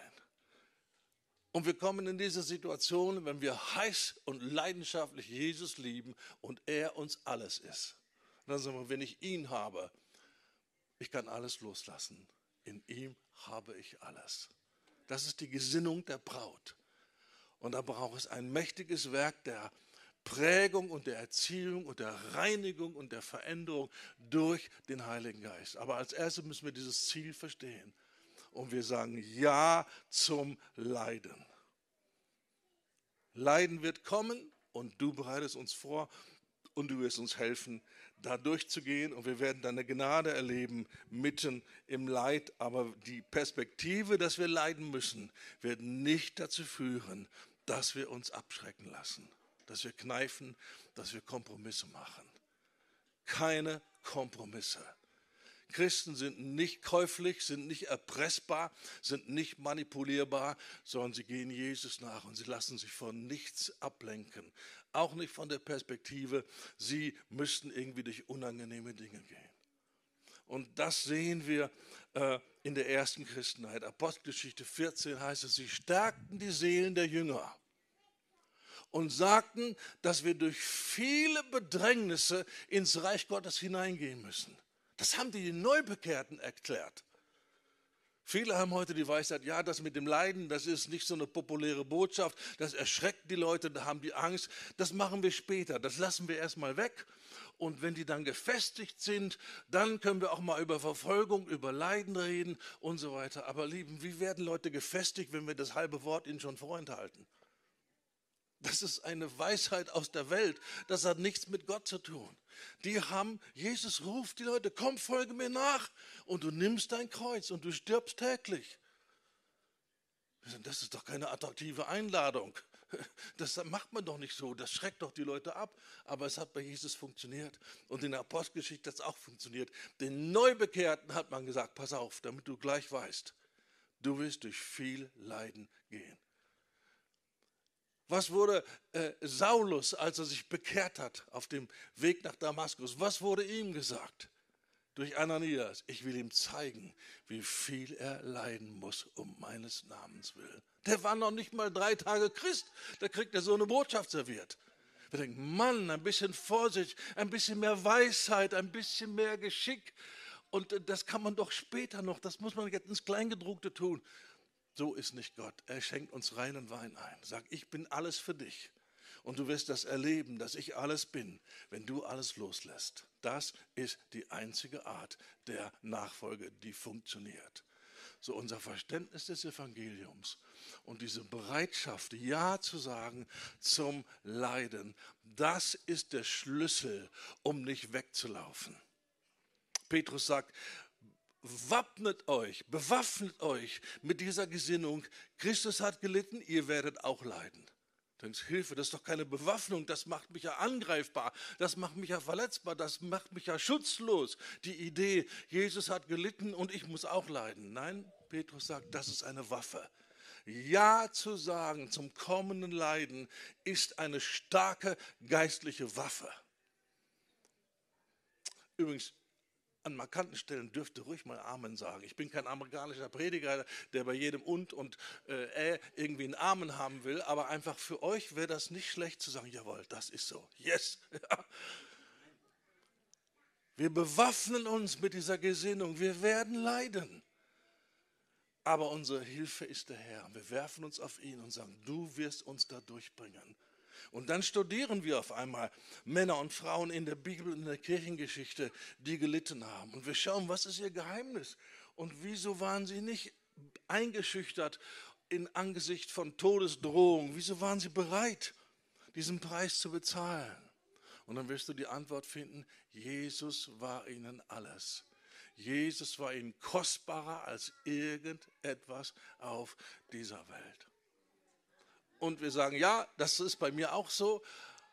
Und wir kommen in diese Situation, wenn wir heiß und leidenschaftlich Jesus lieben und er uns alles ist. Und dann sagen wir, wenn ich ihn habe, ich kann alles loslassen. In ihm habe ich alles. Das ist die Gesinnung der Braut. Und da braucht es ein mächtiges Werk der Prägung und der Erziehung und der Reinigung und der Veränderung durch den Heiligen Geist. Aber als erstes müssen wir dieses Ziel verstehen. Und wir sagen Ja zum Leiden. Leiden wird kommen und du bereitest uns vor und du wirst uns helfen, da durchzugehen. Und wir werden deine Gnade erleben mitten im Leid. Aber die Perspektive, dass wir leiden müssen, wird nicht dazu führen, dass wir uns abschrecken lassen, dass wir kneifen, dass wir Kompromisse machen. Keine Kompromisse. Christen sind nicht käuflich, sind nicht erpressbar, sind nicht manipulierbar, sondern sie gehen Jesus nach und sie lassen sich von nichts ablenken. Auch nicht von der Perspektive, sie müssten irgendwie durch unangenehme Dinge gehen. Und das sehen wir äh, in der ersten Christenheit. Apostelgeschichte vierzehn heißt es, sie stärkten die Seelen der Jünger und sagten, dass wir durch viele Bedrängnisse ins Reich Gottes hineingehen müssen. Das haben die Neubekehrten erklärt. Viele haben heute die Weisheit, ja, das mit dem Leiden, das ist nicht so eine populäre Botschaft, das erschreckt die Leute, da haben die Angst. Das machen wir später, das lassen wir erstmal weg. Und wenn die dann gefestigt sind, dann können wir auch mal über Verfolgung, über Leiden reden und so weiter. Aber Lieben, wie werden Leute gefestigt, wenn wir das halbe Wort ihnen schon vorenthalten? Das ist eine Weisheit aus der Welt. Das hat nichts mit Gott zu tun. Die haben, Jesus ruft die Leute, komm, folge mir nach. Und du nimmst dein Kreuz und du stirbst täglich. Das ist doch keine attraktive Einladung. Das macht man doch nicht so. Das schreckt doch die Leute ab. Aber es hat bei Jesus funktioniert. Und in der Apostelgeschichte hat es auch funktioniert. Den Neubekehrten hat man gesagt, pass auf, damit du gleich weißt, du wirst durch viel Leiden gehen. Was wurde äh, Saulus, als er sich bekehrt hat auf dem Weg nach Damaskus, was wurde ihm gesagt? Durch Ananias, ich will ihm zeigen, wie viel er leiden muss um meines Namens willen. Der war noch nicht mal drei Tage Christ, da kriegt er so eine Botschaft serviert. Wir denken, Mann, ein bisschen Vorsicht, ein bisschen mehr Weisheit, ein bisschen mehr Geschick. und das kann man doch später noch, das muss man jetzt ins Kleingedruckte tun. So ist nicht Gott. Er schenkt uns reinen Wein ein. Sagt, ich bin alles für dich. Und du wirst das erleben, dass ich alles bin, wenn du alles loslässt. Das ist die einzige Art der Nachfolge, die funktioniert. So unser Verständnis des Evangeliums und diese Bereitschaft, Ja zu sagen zum Leiden, das ist der Schlüssel, um nicht wegzulaufen. Petrus sagt, wappnet euch, bewaffnet euch mit dieser Gesinnung. Christus hat gelitten, ihr werdet auch leiden. Denkst, Hilfe, das ist doch keine Bewaffnung, das macht mich ja angreifbar, das macht mich ja verletzbar, das macht mich ja schutzlos. Die Idee, Jesus hat gelitten und ich muss auch leiden. Nein, Petrus sagt, das ist eine Waffe. Ja zu sagen zum kommenden Leiden ist eine starke geistliche Waffe. Übrigens, an markanten Stellen dürft ihr ruhig mal Amen sagen. Ich bin kein amerikanischer Prediger, der bei jedem und und äh, irgendwie einen Amen haben will, aber einfach für euch wäre das nicht schlecht zu sagen, jawohl, das ist so. Yes. Wir bewaffnen uns mit dieser Gesinnung, wir werden leiden. Aber unsere Hilfe ist der Herr. Wir werfen uns auf ihn und sagen, du wirst uns da durchbringen. Und dann studieren wir auf einmal Männer und Frauen in der Bibel, in der Kirchengeschichte, die gelitten haben. Und wir schauen, was ist ihr Geheimnis? Und wieso waren sie nicht eingeschüchtert in Angesicht von Todesdrohung? Wieso waren sie bereit, diesen Preis zu bezahlen? Und dann wirst du die Antwort finden, Jesus war ihnen alles. Jesus war ihnen kostbarer als irgendetwas auf dieser Welt. Und wir sagen, ja, das ist bei mir auch so.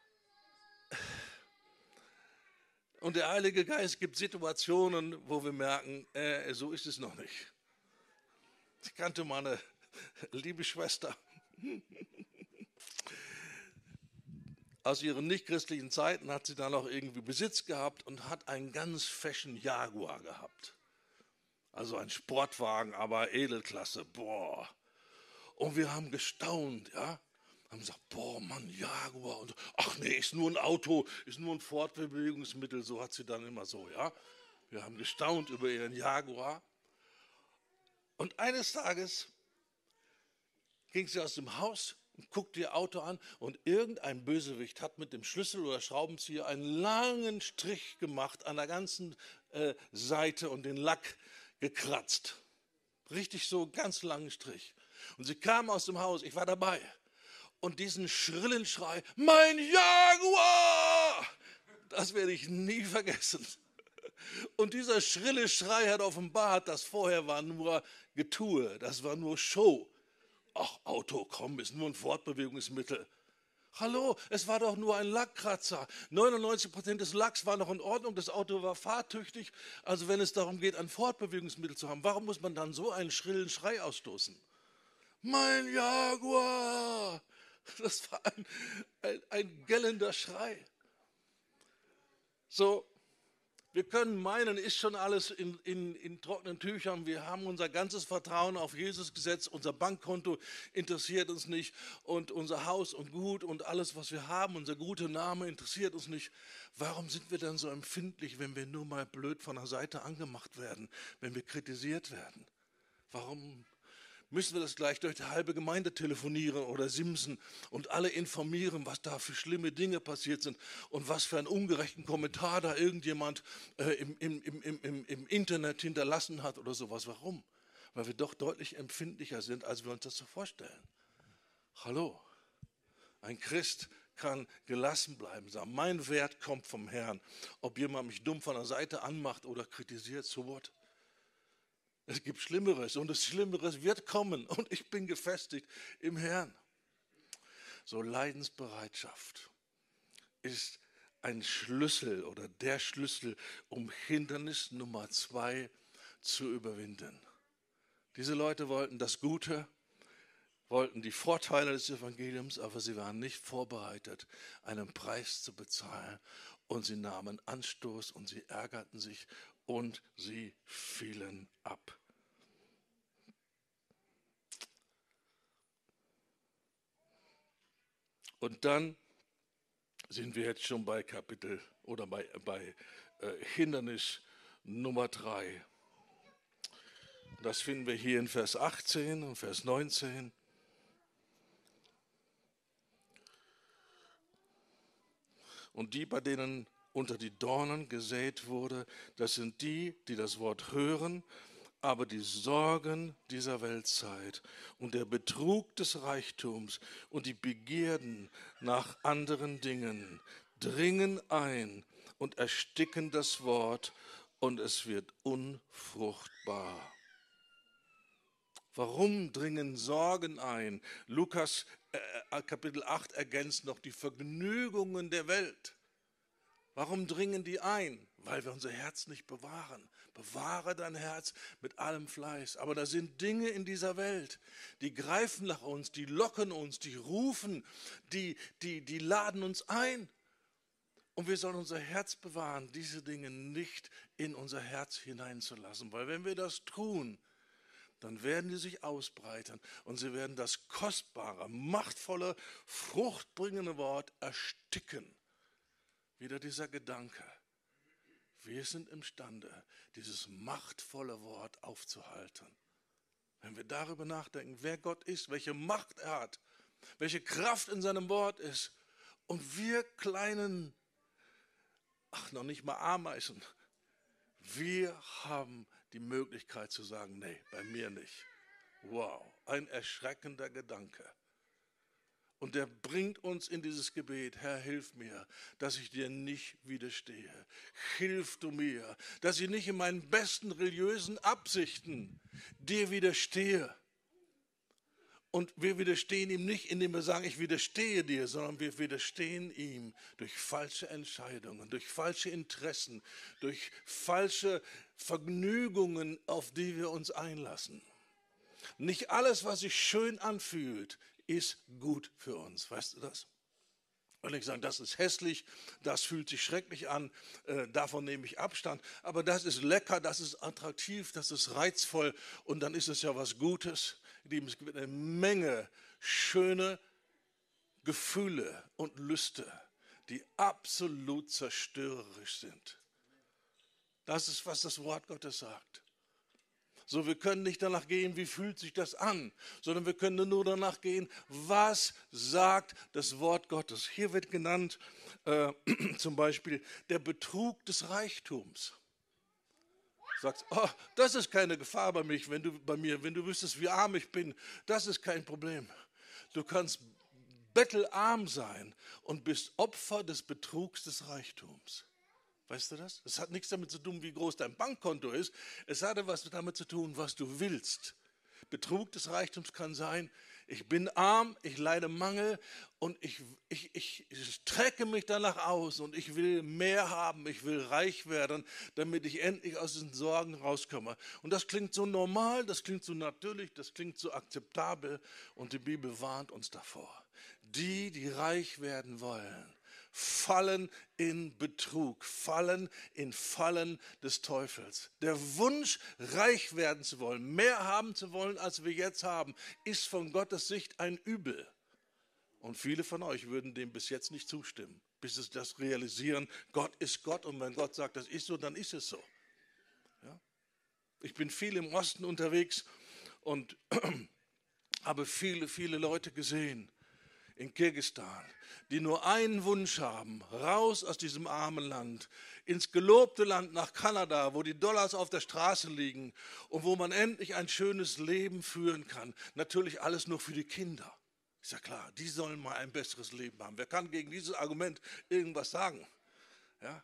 Und der Heilige Geist gibt Situationen, wo wir merken, äh, so ist es noch nicht. Ich kannte mal eine liebe Schwester aus ihren nichtchristlichen Zeiten, hat sie dann auch irgendwie Besitz gehabt und hat einen ganz fashion Jaguar gehabt. Also ein Sportwagen, aber Edelklasse, boah. Und wir haben gestaunt, ja. Haben gesagt, boah, Mann, Jaguar. Und, ach nee, ist nur ein Auto, ist nur ein Fortbewegungsmittel. So hat sie dann immer so, ja. Wir haben gestaunt über ihren Jaguar. Und eines Tages ging sie aus dem Haus und guckte ihr Auto an. Und irgendein Bösewicht hat mit dem Schlüssel oder Schraubenzieher einen langen Strich gemacht an der ganzen äh, Seite und den Lack gekratzt. Richtig so, ganz langen Strich. Und sie kam aus dem Haus, ich war dabei, und diesen schrillen Schrei, mein Jaguar, das werde ich nie vergessen. Und dieser schrille Schrei hat offenbart, dass vorher war nur Getue, das war nur Show. Ach, Auto, komm, ist nur ein Fortbewegungsmittel. Hallo, es war doch nur ein Lackkratzer. neunundneunzig Prozent des Lacks war noch in Ordnung, das Auto war fahrtüchtig. Also wenn es darum geht, ein Fortbewegungsmittel zu haben, warum muss man dann so einen schrillen Schrei ausstoßen? Mein Jaguar! Das war ein, ein, ein gellender Schrei. So, wir können meinen, ist schon alles in, in, in trockenen Tüchern. Wir haben unser ganzes Vertrauen auf Jesus gesetzt. Unser Bankkonto interessiert uns nicht. Und unser Haus und Gut und alles, was wir haben, unser guter Name interessiert uns nicht. Warum sind wir dann so empfindlich, wenn wir nur mal blöd von der Seite angemacht werden, wenn wir kritisiert werden? Warum müssen wir das gleich durch die halbe Gemeinde telefonieren oder simsen und alle informieren, was da für schlimme Dinge passiert sind und was für einen ungerechten Kommentar da irgendjemand äh, im, im, im, im, im Internet hinterlassen hat oder sowas. Warum? Weil wir doch deutlich empfindlicher sind, als wir uns das so vorstellen. Hallo, ein Christ kann gelassen bleiben, sagen, mein Wert kommt vom Herrn. Ob jemand mich dumm von der Seite anmacht oder kritisiert, so what? Es gibt Schlimmeres und das Schlimmeres wird kommen und ich bin gefestigt im Herrn. So Leidensbereitschaft ist ein Schlüssel oder der Schlüssel, um Hindernis Nummer zwei zu überwinden. Diese Leute wollten das Gute, wollten die Vorteile des Evangeliums, aber sie waren nicht vorbereitet, einen Preis zu bezahlen. Und sie nahmen Anstoß und sie ärgerten sich und sie fielen ab. Und dann sind wir jetzt schon bei Kapitel oder bei, bei äh, Hindernis Nummer drei. Das finden wir hier in Vers achtzehn und Vers neunzehn. Und die, bei denen unter die Dornen gesät wurde, das sind die, die das Wort hören, aber die Sorgen dieser Weltzeit und der Betrug des Reichtums und die Begierden nach anderen Dingen dringen ein und ersticken das Wort, und es wird unfruchtbar. Warum dringen Sorgen ein? Lukas äh, Kapitel acht ergänzt noch die Vergnügungen der Welt. Warum dringen die ein? Weil wir unser Herz nicht bewahren. Bewahre dein Herz mit allem Fleiß. Aber da sind Dinge in dieser Welt, die greifen nach uns, die locken uns, die rufen, die, die, die laden uns ein. Und wir sollen unser Herz bewahren, diese Dinge nicht in unser Herz hineinzulassen. Weil wenn wir das tun, dann werden die sich ausbreiten und sie werden das kostbare, machtvolle, fruchtbringende Wort ersticken. Wieder dieser Gedanke. Wir sind imstande, dieses machtvolle Wort aufzuhalten. Wenn wir darüber nachdenken, wer Gott ist, welche Macht er hat, welche Kraft in seinem Wort ist, und wir kleinen, ach, noch nicht mal Ameisen, wir haben die Möglichkeit zu sagen, nee, bei mir nicht. Wow, ein erschreckender Gedanke. Und der bringt uns in dieses Gebet: Herr, hilf mir, dass ich dir nicht widerstehe. Hilf du mir, dass ich nicht in meinen besten religiösen Absichten dir widerstehe. Und wir widerstehen ihm nicht, indem wir sagen, ich widerstehe dir, sondern wir widerstehen ihm durch falsche Entscheidungen, durch falsche Interessen, durch falsche Vergnügungen, auf die wir uns einlassen. Nicht alles, was sich schön anfühlt, ist gut für uns. Weißt du das? Und ich sage, das ist hässlich, das fühlt sich schrecklich an, äh, davon nehme ich Abstand. Aber das ist lecker, das ist attraktiv, das ist reizvoll und dann ist es ja was Gutes. Es gibt eine Menge schöne Gefühle und Lüste, die absolut zerstörerisch sind. Das ist, was das Wort Gottes sagt. So, wir können nicht danach gehen, wie fühlt sich das an, sondern wir können nur danach gehen, was sagt das Wort Gottes. Hier wird genannt äh, zum Beispiel der Betrug des Reichtums. Du sagst, oh, das ist keine Gefahr bei, mich, wenn du, bei mir, wenn du wüsstest, wie arm ich bin, das ist kein Problem. Du kannst bettelarm sein und bist Opfer des Betrugs des Reichtums. Weißt du das? Es hat nichts damit zu tun, wie groß dein Bankkonto ist. Es hat etwas damit zu tun, was du willst. Betrug des Reichtums kann sein, ich bin arm, ich leide Mangel und ich, ich, ich strecke mich danach aus und ich will mehr haben, ich will reich werden, damit ich endlich aus diesen Sorgen rauskomme. Und das klingt so normal, das klingt so natürlich, das klingt so akzeptabel und die Bibel warnt uns davor. Die, die reich werden wollen, fallen in Betrug, fallen in Fallen des Teufels. Der Wunsch, reich werden zu wollen, mehr haben zu wollen, als wir jetzt haben, ist von Gottes Sicht ein Übel. Und viele von euch würden dem bis jetzt nicht zustimmen, bis sie das realisieren, Gott ist Gott und wenn Gott sagt, das ist so, dann ist es so. Ja? Ich bin viel im Osten unterwegs und habe viele, viele Leute gesehen, in Kirgisistan, die nur einen Wunsch haben, raus aus diesem armen Land, ins gelobte Land nach Kanada, wo die Dollars auf der Straße liegen und wo man endlich ein schönes Leben führen kann. Natürlich alles nur für die Kinder. Ist ja klar, die sollen mal ein besseres Leben haben. Wer kann gegen dieses Argument irgendwas sagen? Ja?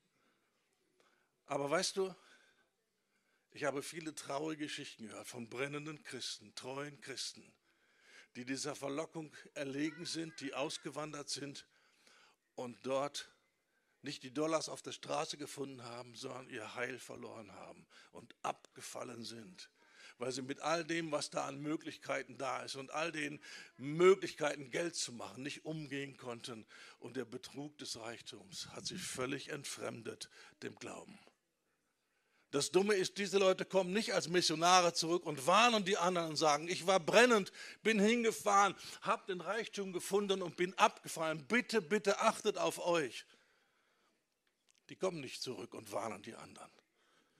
Aber weißt du, ich habe viele traurige Geschichten gehört von brennenden Christen, treuen Christen, die dieser Verlockung erlegen sind, die ausgewandert sind und dort nicht die Dollars auf der Straße gefunden haben, sondern ihr Heil verloren haben und abgefallen sind, weil sie mit all dem, was da an Möglichkeiten da ist und all den Möglichkeiten, Geld zu machen, nicht umgehen konnten. Und der Betrug des Reichtums hat sie völlig entfremdet dem Glauben. Das Dumme ist, diese Leute kommen nicht als Missionare zurück und warnen die anderen und sagen, ich war brennend, bin hingefahren, habe den Reichtum gefunden und bin abgefallen. Bitte, bitte achtet auf euch. Die kommen nicht zurück und warnen die anderen.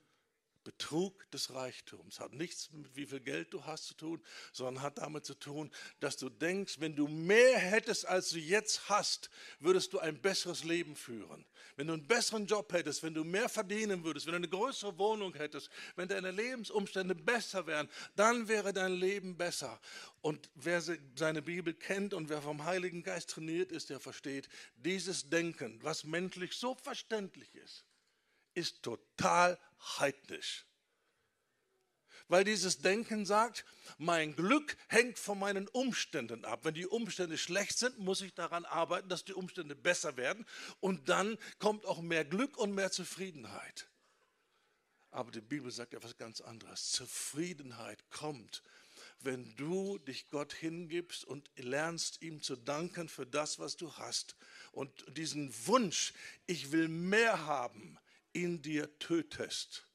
Betrug des Reichtums hat nichts mit wie viel Geld du hast zu tun, sondern hat damit zu tun, dass du denkst, wenn du mehr hättest, als du jetzt hast, würdest du ein besseres Leben führen. Wenn du einen besseren Job hättest, wenn du mehr verdienen würdest, wenn du eine größere Wohnung hättest, wenn deine Lebensumstände besser wären, dann wäre dein Leben besser. Und wer seine Bibel kennt und wer vom Heiligen Geist trainiert ist, der versteht, dieses Denken, was menschlich so verständlich ist, ist total heidnisch. Weil dieses Denken sagt, mein Glück hängt von meinen Umständen ab. Wenn die Umstände schlecht sind, muss ich daran arbeiten, dass die Umstände besser werden. Und dann kommt auch mehr Glück und mehr Zufriedenheit. Aber die Bibel sagt etwas ganz anderes. Zufriedenheit kommt, wenn du dich Gott hingibst und lernst, ihm zu danken für das, was du hast. Und diesen Wunsch, ich will mehr haben, in dir tötest.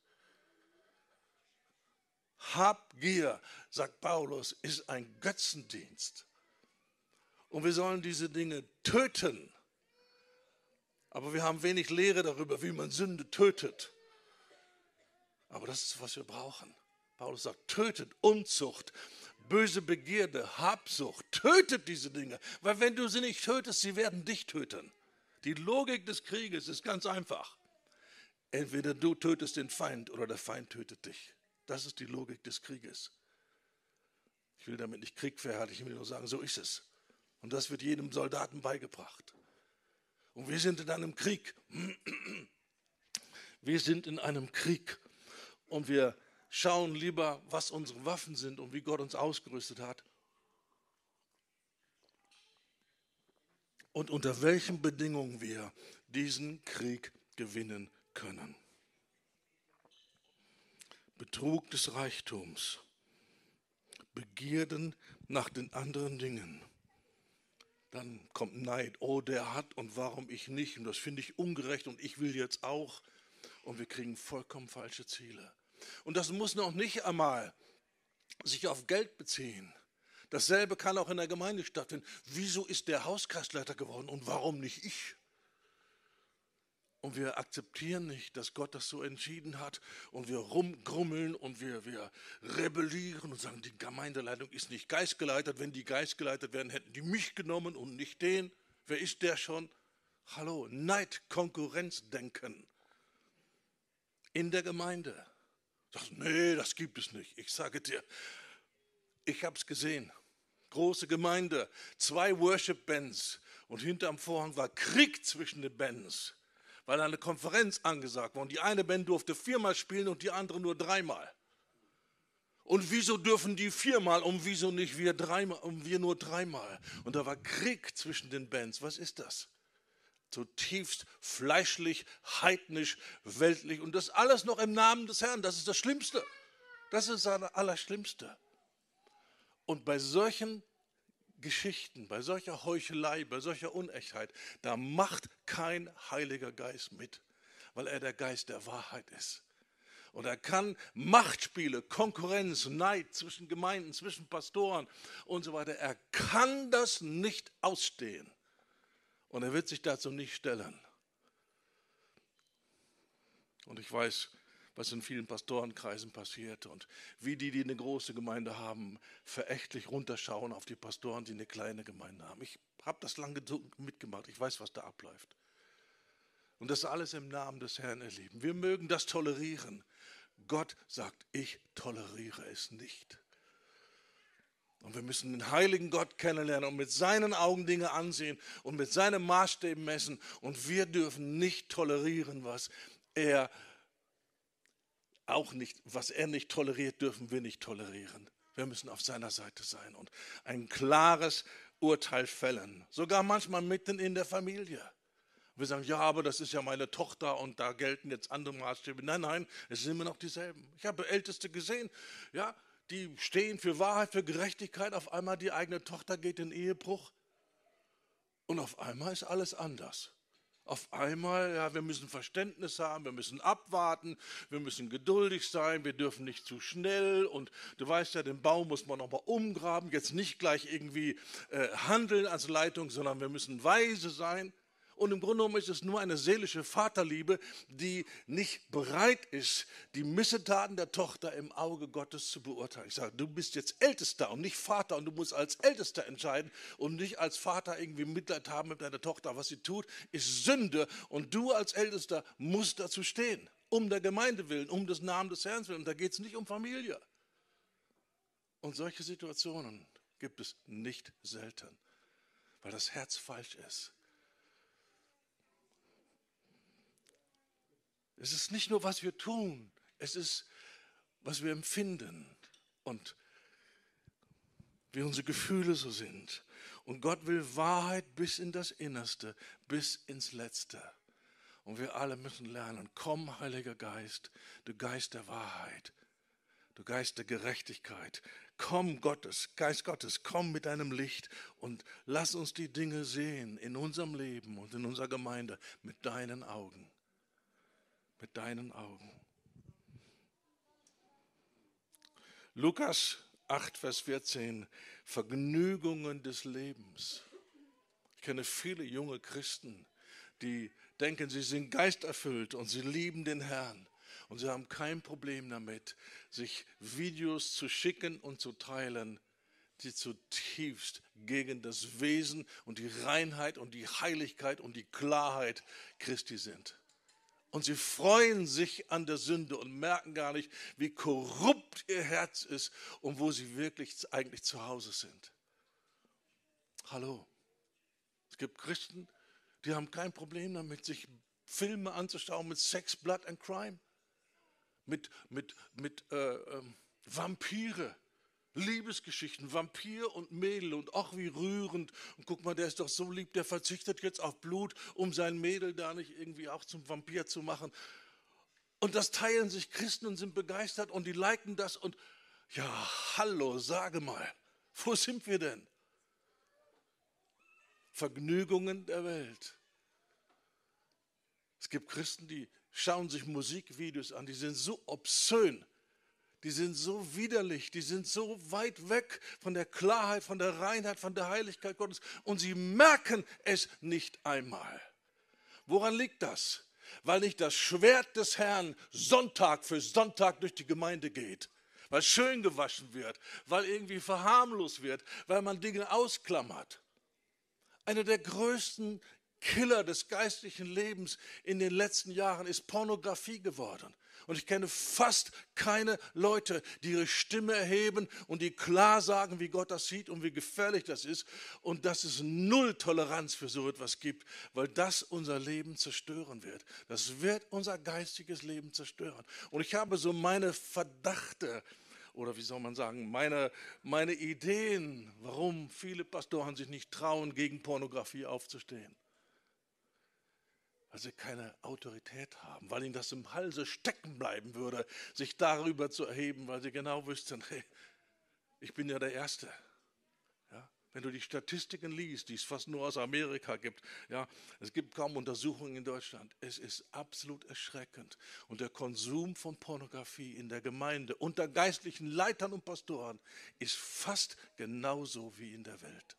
Habgier, sagt Paulus, ist ein Götzendienst. Und wir sollen diese Dinge töten. Aber wir haben wenig Lehre darüber, wie man Sünde tötet. Aber das ist, was wir brauchen. Paulus sagt, tötet Unzucht, böse Begierde, Habsucht. Tötet diese Dinge. Weil wenn du sie nicht tötest, sie werden dich töten. Die Logik des Krieges ist ganz einfach. Entweder du tötest den Feind oder der Feind tötet dich. Das ist die Logik des Krieges. Ich will damit nicht Krieg verherrlichen, ich will nur sagen, so ist es. Und das wird jedem Soldaten beigebracht. Und wir sind in einem Krieg. Wir sind in einem Krieg. Und wir schauen lieber, was unsere Waffen sind und wie Gott uns ausgerüstet hat. Und unter welchen Bedingungen wir diesen Krieg gewinnen können. Betrug des Reichtums, Begierden nach den anderen Dingen. Dann kommt Neid, oh, der hat und warum ich nicht und das finde ich ungerecht und ich will jetzt auch. Und wir kriegen vollkommen falsche Ziele. Und das muss noch nicht einmal sich auf Geld beziehen. Dasselbe kann auch in der Gemeinde stattfinden. Wieso ist der Hauskreisleiter geworden und warum nicht ich? Und wir akzeptieren nicht, dass Gott das so entschieden hat und wir rumgrummeln und wir, wir rebellieren und sagen, die Gemeindeleitung ist nicht geistgeleitet. Wenn die geistgeleitet wären, hätten die mich genommen und nicht den. Wer ist der schon? Hallo, Neid, Konkurrenzdenken in der Gemeinde. Sagst, nee, das gibt es nicht. Ich sage dir, ich habe es gesehen. Große Gemeinde, zwei Worship-Bands und hinterm Vorhang war Krieg zwischen den Bands. Weil eine Konferenz angesagt war und die eine Band durfte viermal spielen und die andere nur dreimal. Und wieso dürfen die viermal und wieso nicht wir dreimal und wir nur dreimal? Und da war Krieg zwischen den Bands. Was ist das? Zutiefst fleischlich, heidnisch, weltlich und das alles noch im Namen des Herrn. Das ist das Schlimmste. Das ist das Allerschlimmste. Und bei solchen Geschichten, bei solcher Heuchelei, bei solcher Unechtheit, da macht kein Heiliger Geist mit, weil er der Geist der Wahrheit ist. Und er kann Machtspiele, Konkurrenz, Neid zwischen Gemeinden, zwischen Pastoren und so weiter, er kann das nicht ausstehen. Und er wird sich dazu nicht stellen. Und ich weiß, was in vielen Pastorenkreisen passiert und wie die, die eine große Gemeinde haben, verächtlich runterschauen auf die Pastoren, die eine kleine Gemeinde haben. Ich habe das lange mitgemacht, ich weiß, was da abläuft. Und das alles im Namen des Herrn, ihr Lieben. Wir mögen das tolerieren. Gott sagt, ich toleriere es nicht. Und wir müssen den heiligen Gott kennenlernen und mit seinen Augen Dinge ansehen und mit seinen Maßstäben messen. Und wir dürfen nicht tolerieren, was er auch nicht, was er nicht toleriert, dürfen wir nicht tolerieren. Wir müssen auf seiner Seite sein und ein klares Urteil fällen. Sogar manchmal mitten in der Familie. Wir sagen, ja, aber das ist ja meine Tochter und da gelten jetzt andere Maßstäbe. Nein, nein, es sind immer noch dieselben. Ich habe Älteste gesehen, ja, die stehen für Wahrheit, für Gerechtigkeit. Auf einmal die eigene Tochter geht in Ehebruch und auf einmal ist alles anders. Auf einmal, ja, wir müssen Verständnis haben, wir müssen abwarten, wir müssen geduldig sein, wir dürfen nicht zu schnell und du weißt ja, den Baum muss man nochmal umgraben, jetzt nicht gleich irgendwie äh, handeln als Leitung, sondern wir müssen weise sein Und im Grunde genommen ist es nur eine seelische Vaterliebe, die nicht bereit ist, die Missetaten der Tochter im Auge Gottes zu beurteilen. Ich sage, du bist jetzt Ältester und nicht Vater und du musst als Ältester entscheiden und nicht als Vater irgendwie Mitleid haben mit deiner Tochter. Was sie tut, ist Sünde und du als Ältester musst dazu stehen. Um der Gemeinde willen, um des Namens des Herrn willen. Und da geht es nicht um Familie. Und solche Situationen gibt es nicht selten, weil das Herz falsch ist. Es ist nicht nur, was wir tun, es ist, was wir empfinden und wie unsere Gefühle so sind. Und Gott will Wahrheit bis in das Innerste, bis ins Letzte. Und wir alle müssen lernen, komm, Heiliger Geist, du Geist der Wahrheit, du Geist der Gerechtigkeit. Komm, Gottes, Geist Gottes, komm mit deinem Licht und lass uns die Dinge sehen in unserem Leben und in unserer Gemeinde mit deinen Augen. Mit deinen Augen. Lukas acht, Vers vierzehn, Vergnügungen des Lebens. Ich kenne viele junge Christen, die denken, sie sind geisterfüllt und sie lieben den Herrn. Und sie haben kein Problem damit, sich Videos zu schicken und zu teilen, die zutiefst gegen das Wesen und die Reinheit und die Heiligkeit und die Klarheit Christi sind. Und sie freuen sich an der Sünde und merken gar nicht, wie korrupt ihr Herz ist und wo sie wirklich eigentlich zu Hause sind. Hallo. Es gibt Christen, die haben kein Problem damit, sich Filme anzuschauen mit Sex, Blood and Crime, mit, mit, mit äh, ähm, Vampire, Liebesgeschichten, Vampir und Mädel und ach wie rührend. Und guck mal, der ist doch so lieb, der verzichtet jetzt auf Blut, um sein Mädel da nicht irgendwie auch zum Vampir zu machen. Und das teilen sich Christen und sind begeistert und die liken das und ja, hallo, sage mal, wo sind wir denn? Vergnügungen der Welt. Es gibt Christen, die schauen sich Musikvideos an, die sind so obszön. Die sind so widerlich, die sind so weit weg von der Klarheit, von der Reinheit, von der Heiligkeit Gottes und sie merken es nicht einmal. Woran liegt das? Weil nicht das Schwert des Herrn Sonntag für Sonntag durch die Gemeinde geht, weil schön gewaschen wird, weil irgendwie verharmlost wird, weil man Dinge ausklammert. Einer der größten Killer des geistlichen Lebens in den letzten Jahren ist Pornografie geworden. Und ich kenne fast keine Leute, die ihre Stimme erheben und die klar sagen, wie Gott das sieht und wie gefährlich das ist. Und dass es null Toleranz für so etwas gibt, weil das unser Leben zerstören wird. Das wird unser geistiges Leben zerstören. Und ich habe so meine Verdachte, oder wie soll man sagen, meine, meine Ideen, warum viele Pastoren sich nicht trauen, gegen Pornografie aufzustehen. Weil sie keine Autorität haben, weil ihnen das im Halse stecken bleiben würde, sich darüber zu erheben, weil sie genau wüssten, hey, ich bin ja der Erste. Ja, wenn du die Statistiken liest, die es fast nur aus Amerika gibt, ja, es gibt kaum Untersuchungen in Deutschland, es ist absolut erschreckend. Und der Konsum von Pornografie in der Gemeinde unter geistlichen Leitern und Pastoren ist fast genauso wie in der Welt.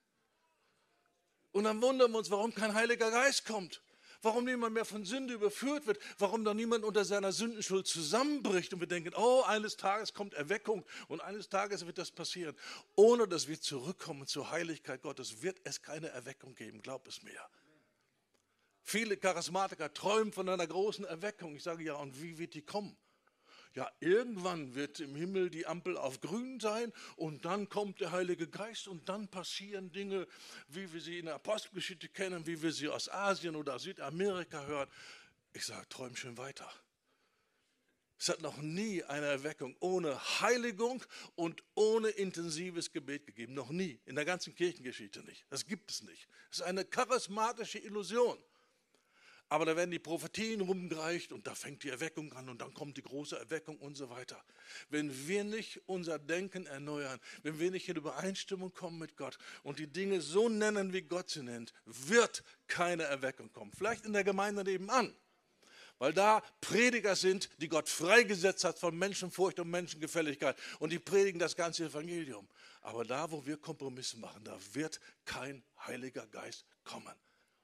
Und dann wundern wir uns, warum kein Heiliger Geist kommt. Warum niemand mehr von Sünde überführt wird, warum da niemand unter seiner Sündenschuld zusammenbricht und wir denken, oh, eines Tages kommt Erweckung und eines Tages wird das passieren. Ohne dass wir zurückkommen zur Heiligkeit Gottes, wird es keine Erweckung geben, glaub es mir. Viele Charismatiker träumen von einer großen Erweckung. Ich sage, ja, und wie wird die kommen? Ja, irgendwann wird im Himmel die Ampel auf grün sein und dann kommt der Heilige Geist und dann passieren Dinge, wie wir sie in der Apostelgeschichte kennen, wie wir sie aus Asien oder Südamerika hören. Ich sage, träum schön weiter. Es hat noch nie eine Erweckung ohne Heiligung und ohne intensives Gebet gegeben. Noch nie, in der ganzen Kirchengeschichte nicht. Das gibt es nicht. Es ist eine charismatische Illusion. Aber da werden die Prophetien rumgereicht und da fängt die Erweckung an und dann kommt die große Erweckung und so weiter. Wenn wir nicht unser Denken erneuern, wenn wir nicht in Übereinstimmung kommen mit Gott und die Dinge so nennen, wie Gott sie nennt, wird keine Erweckung kommen. Vielleicht in der Gemeinde nebenan, weil da Prediger sind, die Gott freigesetzt hat von Menschenfurcht und Menschengefälligkeit und die predigen das ganze Evangelium. Aber da, wo wir Kompromisse machen, da wird kein Heiliger Geist kommen.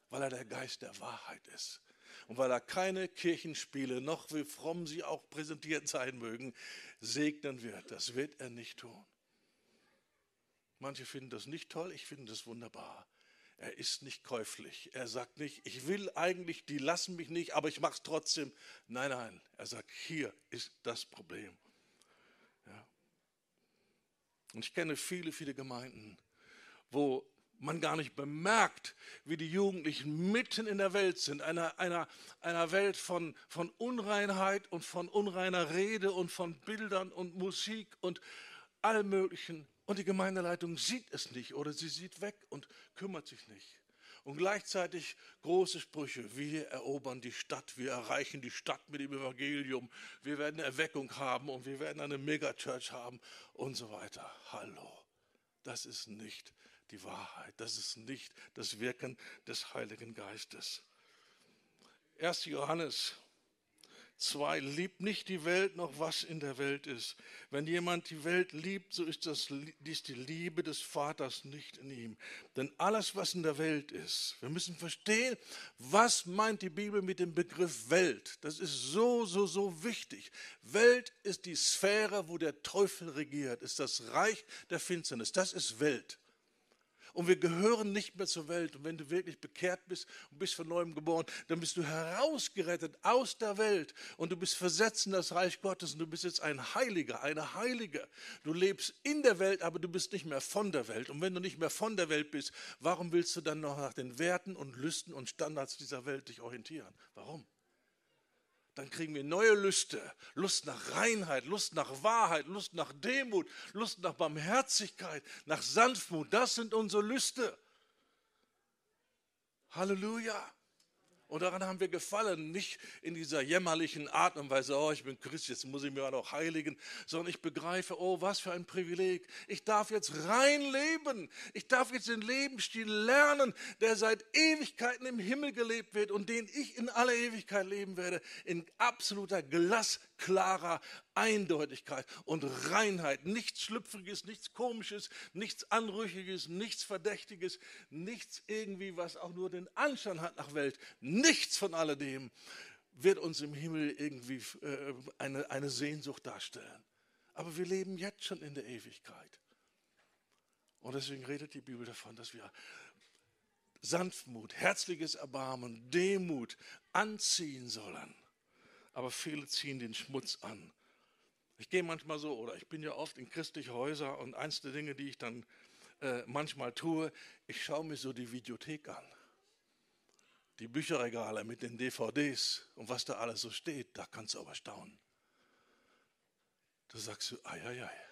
weil er der Geist der Wahrheit ist. Und weil er keine Kirchenspiele, noch wie fromm sie auch präsentiert sein mögen, segnen wird. Das wird er nicht tun. Manche finden das nicht toll, ich finde das wunderbar. Er ist nicht käuflich. Er sagt nicht, ich will eigentlich, die lassen mich nicht, aber ich mache es trotzdem. Nein, nein, er sagt, hier ist das Problem. Ja. Und ich kenne viele, viele Gemeinden, wo man gar nicht bemerkt, wie die Jugendlichen mitten in der Welt sind, einer, einer, einer Welt von, von Unreinheit und von unreiner Rede und von Bildern und Musik und allem Möglichen. Und die Gemeindeleitung sieht es nicht oder sie sieht weg und kümmert sich nicht. Und gleichzeitig große Sprüche, wir erobern die Stadt, wir erreichen die Stadt mit dem Evangelium, wir werden Erweckung haben und wir werden eine Megachurch haben und so weiter. Hallo, das ist nicht die Wahrheit, das ist nicht das Wirken des Heiligen Geistes. erster Johannes zwei, liebt nicht die Welt noch, was in der Welt ist. Wenn jemand die Welt liebt, so ist das, dies die Liebe des Vaters nicht in ihm. Denn alles, was in der Welt ist, wir müssen verstehen, was meint die Bibel mit dem Begriff Welt. Das ist so, so, so wichtig. Welt ist die Sphäre, wo der Teufel regiert, ist das Reich der Finsternis. Das ist Welt. Und wir gehören nicht mehr zur Welt. Und wenn du wirklich bekehrt bist und bist von neuem geboren, dann bist du herausgerettet aus der Welt. Und du bist versetzt in das Reich Gottes. Und du bist jetzt ein Heiliger, eine Heilige. Du lebst in der Welt, aber du bist nicht mehr von der Welt. Und wenn du nicht mehr von der Welt bist, warum willst du dann noch nach den Werten und Lüsten und Standards dieser Welt dich orientieren? Warum? Dann kriegen wir neue Lüste, Lust nach Reinheit, Lust nach Wahrheit, Lust nach Demut, Lust nach Barmherzigkeit, nach Sanftmut. Das sind unsere Lüste. Halleluja. Und daran haben wir gefallen, nicht in dieser jämmerlichen Art und Weise, oh, ich bin Christ, jetzt muss ich mir auch noch heiligen, sondern ich begreife, oh, was für ein Privileg. Ich darf jetzt rein leben. Ich darf jetzt den Lebensstil lernen, der seit Ewigkeiten im Himmel gelebt wird und den ich in aller Ewigkeit leben werde, in absoluter glasklarer Eindeutigkeit und Reinheit. Nichts Schlüpfriges, nichts Komisches, nichts Anrüchiges, nichts Verdächtiges, nichts irgendwie, was auch nur den Anschein hat nach Welt. Nichts von alledem wird uns im Himmel irgendwie äh, eine, eine Sehnsucht darstellen. Aber wir leben jetzt schon in der Ewigkeit. Und deswegen redet die Bibel davon, dass wir Sanftmut, herzliches Erbarmen, Demut anziehen sollen. Aber viele ziehen den Schmutz an. Ich gehe manchmal so, oder ich bin ja oft in christliche Häuser und eins der Dinge, die ich dann äh, manchmal tue, ich schaue mir so die Videothek an. Die Bücherregale mit den D V Ds und was da alles so steht, da kannst du aber staunen. Da sagst du, ei, ei, ei.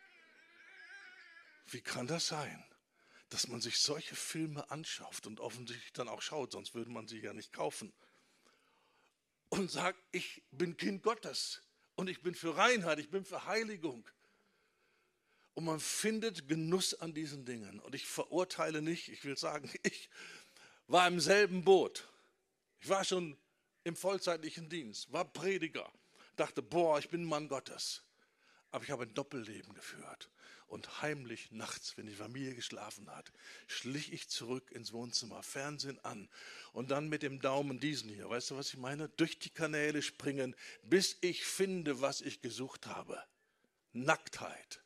Wie kann das sein, dass man sich solche Filme anschaut und offensichtlich dann auch schaut, sonst würde man sie ja nicht kaufen. Und sagt, ich bin Kind Gottes. Und ich bin für Reinheit, ich bin für Heiligung. Und man findet Genuss an diesen Dingen. Und ich verurteile nicht, ich will sagen, ich war im selben Boot. Ich war schon im vollzeitlichen Dienst, war Prediger. Dachte, boah, ich bin ein Mann Gottes. Aber ich habe ein Doppelleben geführt. Und heimlich nachts, wenn die Familie geschlafen hat, schlich ich zurück ins Wohnzimmer, Fernsehen an und dann mit dem Daumen diesen hier, weißt du, was ich meine? Durch die Kanäle springen, bis ich finde, was ich gesucht habe. Nacktheit.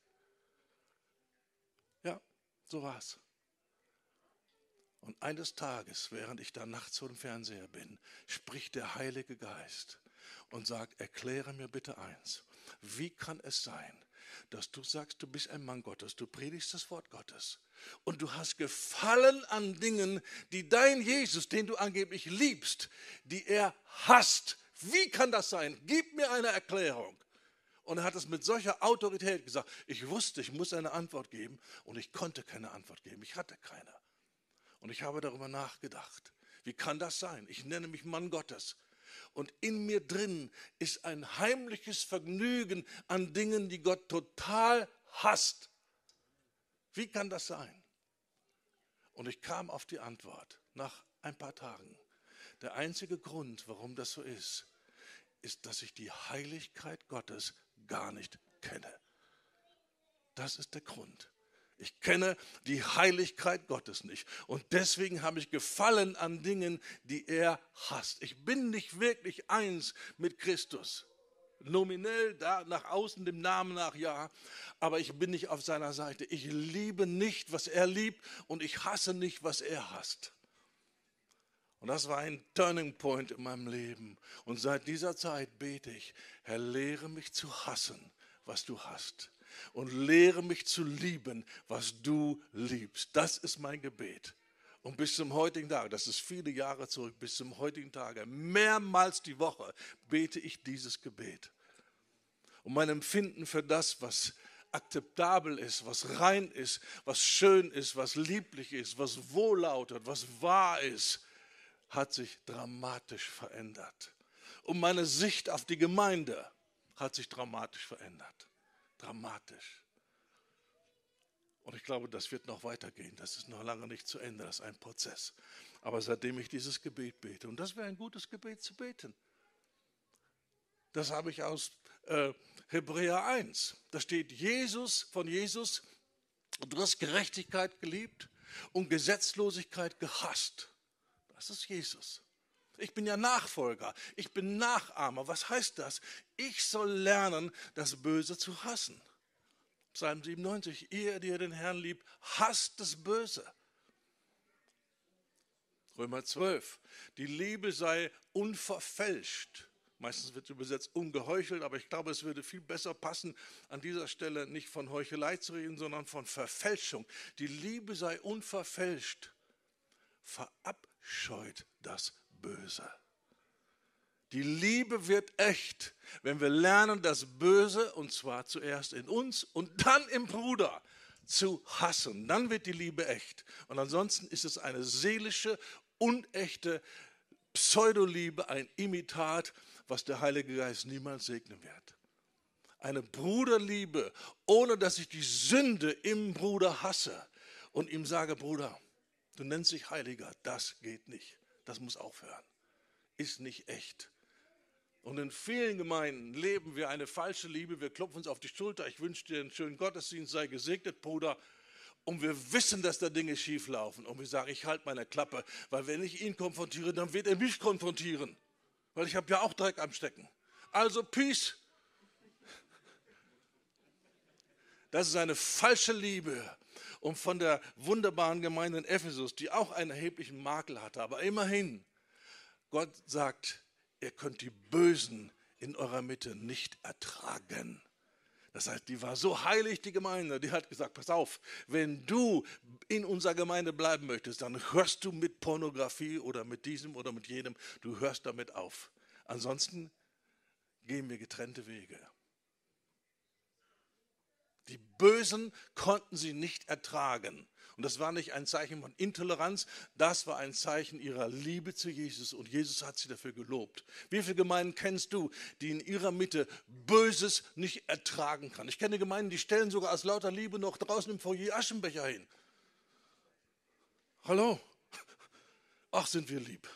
Ja, so war's. Und eines Tages, während ich da nachts vor dem Fernseher bin, spricht der Heilige Geist und sagt, erkläre mir bitte eins. Wie kann es sein, dass du sagst, du bist ein Mann Gottes, du predigst das Wort Gottes und du hast Gefallen an Dingen, die dein Jesus, den du angeblich liebst, die er hasst. Wie kann das sein? Gib mir eine Erklärung. Und er hat es mit solcher Autorität gesagt. Ich wusste, ich muss eine Antwort geben und ich konnte keine Antwort geben. Ich hatte keine. Und ich habe darüber nachgedacht. Wie kann das sein? Ich nenne mich Mann Gottes. Und in mir drin ist ein heimliches Vergnügen an Dingen, die Gott total hasst. Wie kann das sein? Und ich kam auf die Antwort nach ein paar Tagen. Der einzige Grund, warum das so ist, ist, dass ich die Heiligkeit Gottes gar nicht kenne. Das ist der Grund. Ich kenne die Heiligkeit Gottes nicht. Und deswegen habe ich Gefallen an Dingen, die er hasst. Ich bin nicht wirklich eins mit Christus. Nominell, da nach außen dem Namen nach, ja, aber ich bin nicht auf seiner Seite. Ich liebe nicht, was er liebt, und ich hasse nicht, was er hasst. Und das war ein Turning Point in meinem Leben. Und seit dieser Zeit bete ich, Herr, lehre mich zu hassen, was du hast. Und lehre mich zu lieben, was du liebst. Das ist mein Gebet. Und bis zum heutigen Tag, das ist viele Jahre zurück, bis zum heutigen Tage, mehrmals die Woche bete ich dieses Gebet. Und mein Empfinden für das, was akzeptabel ist, was rein ist, was schön ist, was lieblich ist, was wohllautet, was wahr ist, hat sich dramatisch verändert. Und meine Sicht auf die Gemeinde hat sich dramatisch verändert. Dramatisch. Und ich glaube, das wird noch weitergehen. Das ist noch lange nicht zu Ende. Das ist ein Prozess. Aber seitdem ich dieses Gebet bete, und das wäre ein gutes Gebet zu beten, das habe ich aus äh, Hebräer eins. Da steht Jesus, von Jesus, du hast Gerechtigkeit geliebt und Gesetzlosigkeit gehasst. Das ist Jesus. Ich bin ja Nachfolger, ich bin Nachahmer. Was heißt das? Ich soll lernen, das Böse zu hassen. Psalm siebenundneunzig, ihr, die ihr den Herrn liebt, hasst das Böse. Römer zwölf, die Liebe sei unverfälscht. Meistens wird übersetzt ungeheuchelt, aber ich glaube, es würde viel besser passen, an dieser Stelle nicht von Heuchelei zu reden, sondern von Verfälschung. Die Liebe sei unverfälscht, verabscheut das Böse. Die Liebe wird echt, wenn wir lernen, das Böse, und zwar zuerst in uns und dann im Bruder, zu hassen. Dann wird die Liebe echt. Und ansonsten ist es eine seelische, unechte Pseudoliebe, ein Imitat, was der Heilige Geist niemals segnen wird. Eine Bruderliebe, ohne dass ich die Sünde im Bruder hasse und ihm sage, Bruder, du nennst dich Heiliger, das geht nicht. Das muss aufhören. Ist nicht echt. Und in vielen Gemeinden leben wir eine falsche Liebe. Wir klopfen uns auf die Schulter. Ich wünsche dir einen schönen Gottesdienst, sei gesegnet, Bruder. Und wir wissen, dass da Dinge schief laufen. Und wir sagen, ich halte meine Klappe, weil wenn ich ihn konfrontiere, dann wird er mich konfrontieren. Weil ich habe ja auch Dreck am Stecken. Also Peace. Das ist eine falsche Liebe. Und von der wunderbaren Gemeinde in Ephesus, die auch einen erheblichen Makel hatte, aber immerhin, Gott sagt, ihr könnt die Bösen in eurer Mitte nicht ertragen. Das heißt, die war so heilig, die Gemeinde, die hat gesagt, pass auf, wenn du in unserer Gemeinde bleiben möchtest, dann hörst du mit Pornografie oder mit diesem oder mit jenem, du hörst damit auf. Ansonsten gehen wir getrennte Wege. Die Bösen konnten sie nicht ertragen. Und das war nicht ein Zeichen von Intoleranz, das war ein Zeichen ihrer Liebe zu Jesus. Und Jesus hat sie dafür gelobt. Wie viele Gemeinden kennst du, die in ihrer Mitte Böses nicht ertragen kann? Ich kenne Gemeinden, die stellen sogar aus lauter Liebe noch draußen im Foyer Aschenbecher hin. Hallo? Ach, sind wir lieb.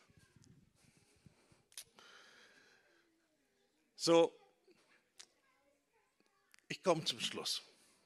So, ich komme zum Schluss.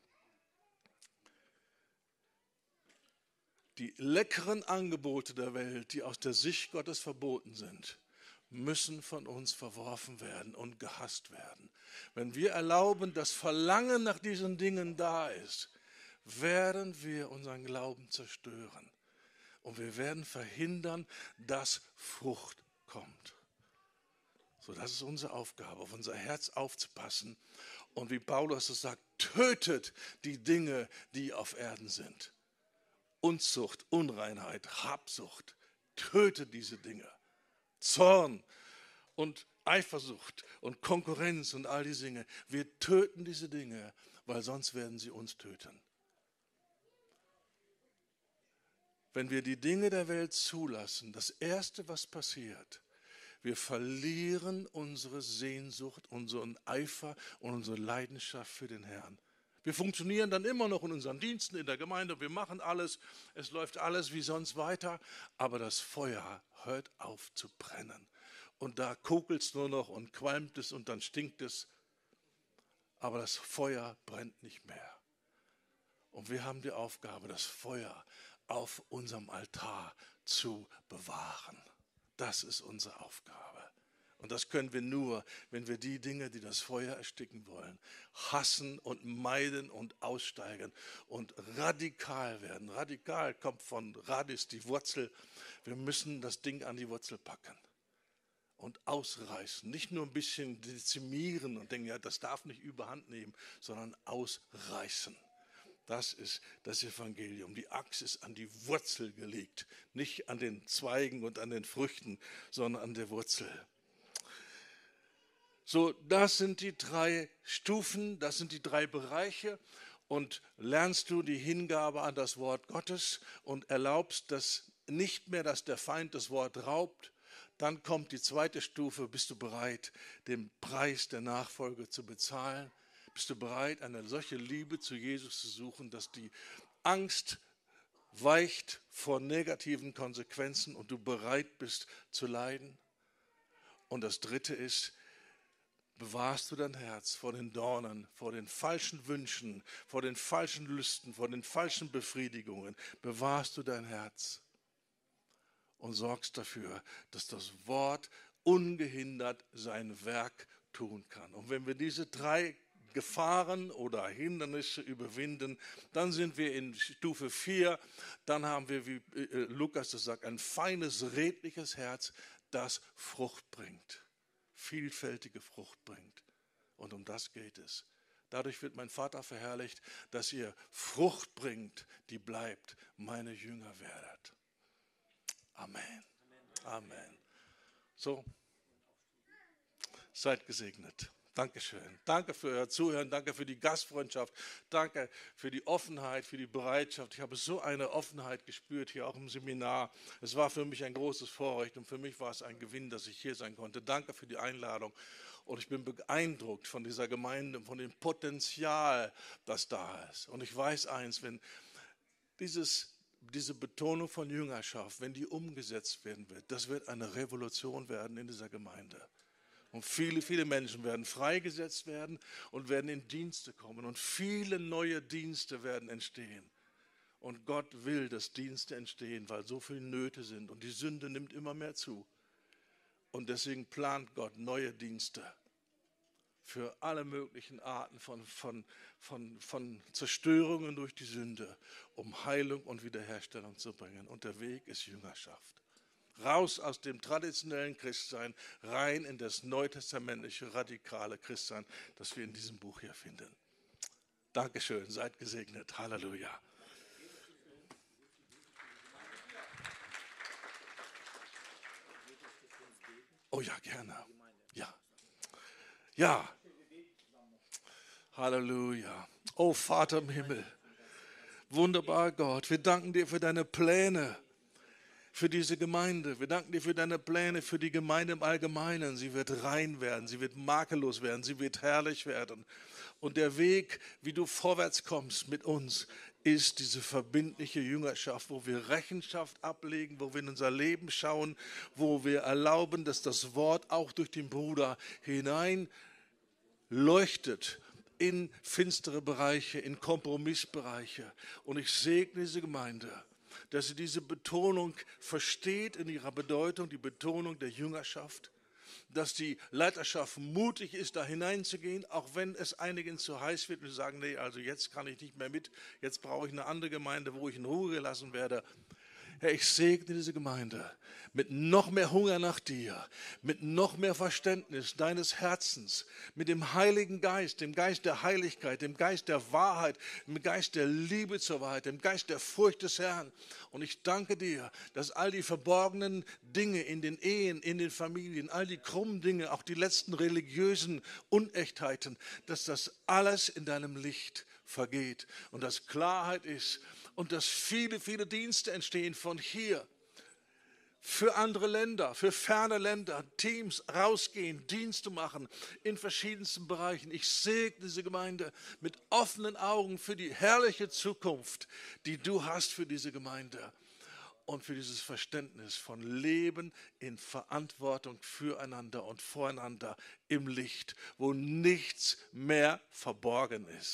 Die leckeren Angebote der Welt, die aus der Sicht Gottes verboten sind, müssen von uns verworfen werden und gehasst werden. Wenn wir erlauben, dass Verlangen nach diesen Dingen da ist, werden wir unseren Glauben zerstören. Und wir werden verhindern, dass Frucht kommt. So, das ist unsere Aufgabe, auf unser Herz aufzupassen. Und wie Paulus es sagt, tötet die Dinge, die auf Erden sind. Unzucht, Unreinheit, Habsucht, tötet diese Dinge. Zorn und Eifersucht und Konkurrenz und all diese Dinge. Wir töten diese Dinge, weil sonst werden sie uns töten. Wenn wir die Dinge der Welt zulassen, das Erste, was passiert, wir verlieren unsere Sehnsucht, unseren Eifer und unsere Leidenschaft für den Herrn. Wir funktionieren dann immer noch in unseren Diensten, in der Gemeinde, wir machen alles, es läuft alles wie sonst weiter, aber das Feuer hört auf zu brennen. Und da kokelt es nur noch und qualmt es und dann stinkt es, aber das Feuer brennt nicht mehr. Und wir haben die Aufgabe, das Feuer auf unserem Altar zu bewahren. Das ist unsere Aufgabe. Und das können wir nur, wenn wir die Dinge, die das Feuer ersticken wollen, hassen und meiden und aussteigen und radikal werden. Radikal kommt von Radis, die Wurzel. Wir müssen das Ding an die Wurzel packen und ausreißen. Nicht nur ein bisschen dezimieren und denken, ja, das darf nicht überhand nehmen, sondern ausreißen. Das ist das Evangelium. Die Axt ist an die Wurzel gelegt. Nicht an den Zweigen und an den Früchten, sondern an der Wurzel. So, das sind die drei Stufen, das sind die drei Bereiche. Und lernst du die Hingabe an das Wort Gottes und erlaubst das nicht mehr, dass der Feind das Wort raubt, dann kommt die zweite Stufe. Bist du bereit, den Preis der Nachfolge zu bezahlen? Bist du bereit, eine solche Liebe zu Jesus zu suchen, dass die Angst weicht vor negativen Konsequenzen und du bereit bist zu leiden? Und das dritte ist, bewahrst du dein Herz vor den Dornen, vor den falschen Wünschen, vor den falschen Lüsten, vor den falschen Befriedigungen. Bewahrst du dein Herz und sorgst dafür, dass das Wort ungehindert sein Werk tun kann. Und wenn wir diese drei Gefahren oder Hindernisse überwinden, dann sind wir in Stufe vier, dann haben wir, wie Lukas das sagt, ein feines, redliches Herz, das Frucht bringt. Vielfältige Frucht bringt. Und um das geht es. Dadurch wird mein Vater verherrlicht, dass ihr Frucht bringt, die bleibt, meine Jünger werdet. Amen. Amen. So, seid gesegnet. Dankeschön. Danke für euer Zuhören, danke für die Gastfreundschaft, danke für die Offenheit, für die Bereitschaft. Ich habe so eine Offenheit gespürt hier auch im Seminar. Es war für mich ein großes Vorrecht und für mich war es ein Gewinn, dass ich hier sein konnte. Danke für die Einladung und ich bin beeindruckt von dieser Gemeinde, von dem Potenzial, das da ist. Und ich weiß eins, wenn dieses, diese Betonung von Jüngerschaft, wenn die umgesetzt werden wird, das wird eine Revolution werden in dieser Gemeinde. Und viele, viele Menschen werden freigesetzt werden und werden in Dienste kommen. Und viele neue Dienste werden entstehen. Und Gott will, dass Dienste entstehen, weil so viele Nöte sind. Und die Sünde nimmt immer mehr zu. Und deswegen plant Gott neue Dienste für alle möglichen Arten von, von, von, von Zerstörungen durch die Sünde, um Heilung und Wiederherstellung zu bringen. Und der Weg ist Jüngerschaft. Raus aus dem traditionellen Christsein, rein in das neutestamentliche, radikale Christsein, das wir in diesem Buch hier finden. Dankeschön, seid gesegnet. Halleluja. Oh ja, gerne. Ja. Ja. Halleluja. Oh Vater im Himmel. Wunderbar Gott, wir danken dir für deine Pläne. Für diese Gemeinde. Wir danken dir für deine Pläne, für die Gemeinde im Allgemeinen. Sie wird rein werden, sie wird makellos werden, sie wird herrlich werden. Und der Weg, wie du vorwärts kommst mit uns, ist diese verbindliche Jüngerschaft, wo wir Rechenschaft ablegen, wo wir in unser Leben schauen, wo wir erlauben, dass das Wort auch durch den Bruder hinein leuchtet in finstere Bereiche, in Kompromissbereiche. Und ich segne diese Gemeinde, dass sie diese Betonung versteht in ihrer Bedeutung, die Betonung der Jüngerschaft, dass die Leiterschaft mutig ist, da hineinzugehen, auch wenn es einigen zu heiß wird und sie sagen, nee, also jetzt kann ich nicht mehr mit, jetzt brauche ich eine andere Gemeinde, wo ich in Ruhe gelassen werde. Herr, ich segne diese Gemeinde mit noch mehr Hunger nach dir, mit noch mehr Verständnis deines Herzens, mit dem Heiligen Geist, dem Geist der Heiligkeit, dem Geist der Wahrheit, dem Geist der Liebe zur Wahrheit, dem Geist der Furcht des Herrn. Und ich danke dir, dass all die verborgenen Dinge in den Ehen, in den Familien, all die krummen Dinge, auch die letzten religiösen Unechtheiten, dass das alles in deinem Licht vergeht und dass Klarheit ist, und dass viele, viele Dienste entstehen von hier für andere Länder, für ferne Länder, Teams rausgehen, Dienste machen in verschiedensten Bereichen. Ich segne diese Gemeinde mit offenen Augen für die herrliche Zukunft, die du hast für diese Gemeinde und für dieses Verständnis von Leben in Verantwortung füreinander und voreinander im Licht, wo nichts mehr verborgen ist.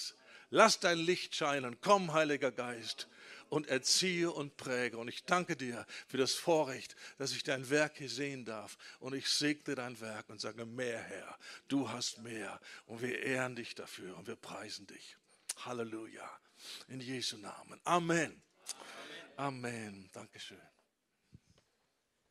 Lass dein Licht scheinen. Komm, Heiliger Geist, und erziehe und präge. Und ich danke dir für das Vorrecht, dass ich dein Werk hier sehen darf. Und ich segne dein Werk und sage, mehr, Herr, du hast mehr. Und wir ehren dich dafür und wir preisen dich. Halleluja. In Jesu Namen. Amen. Amen. Dankeschön.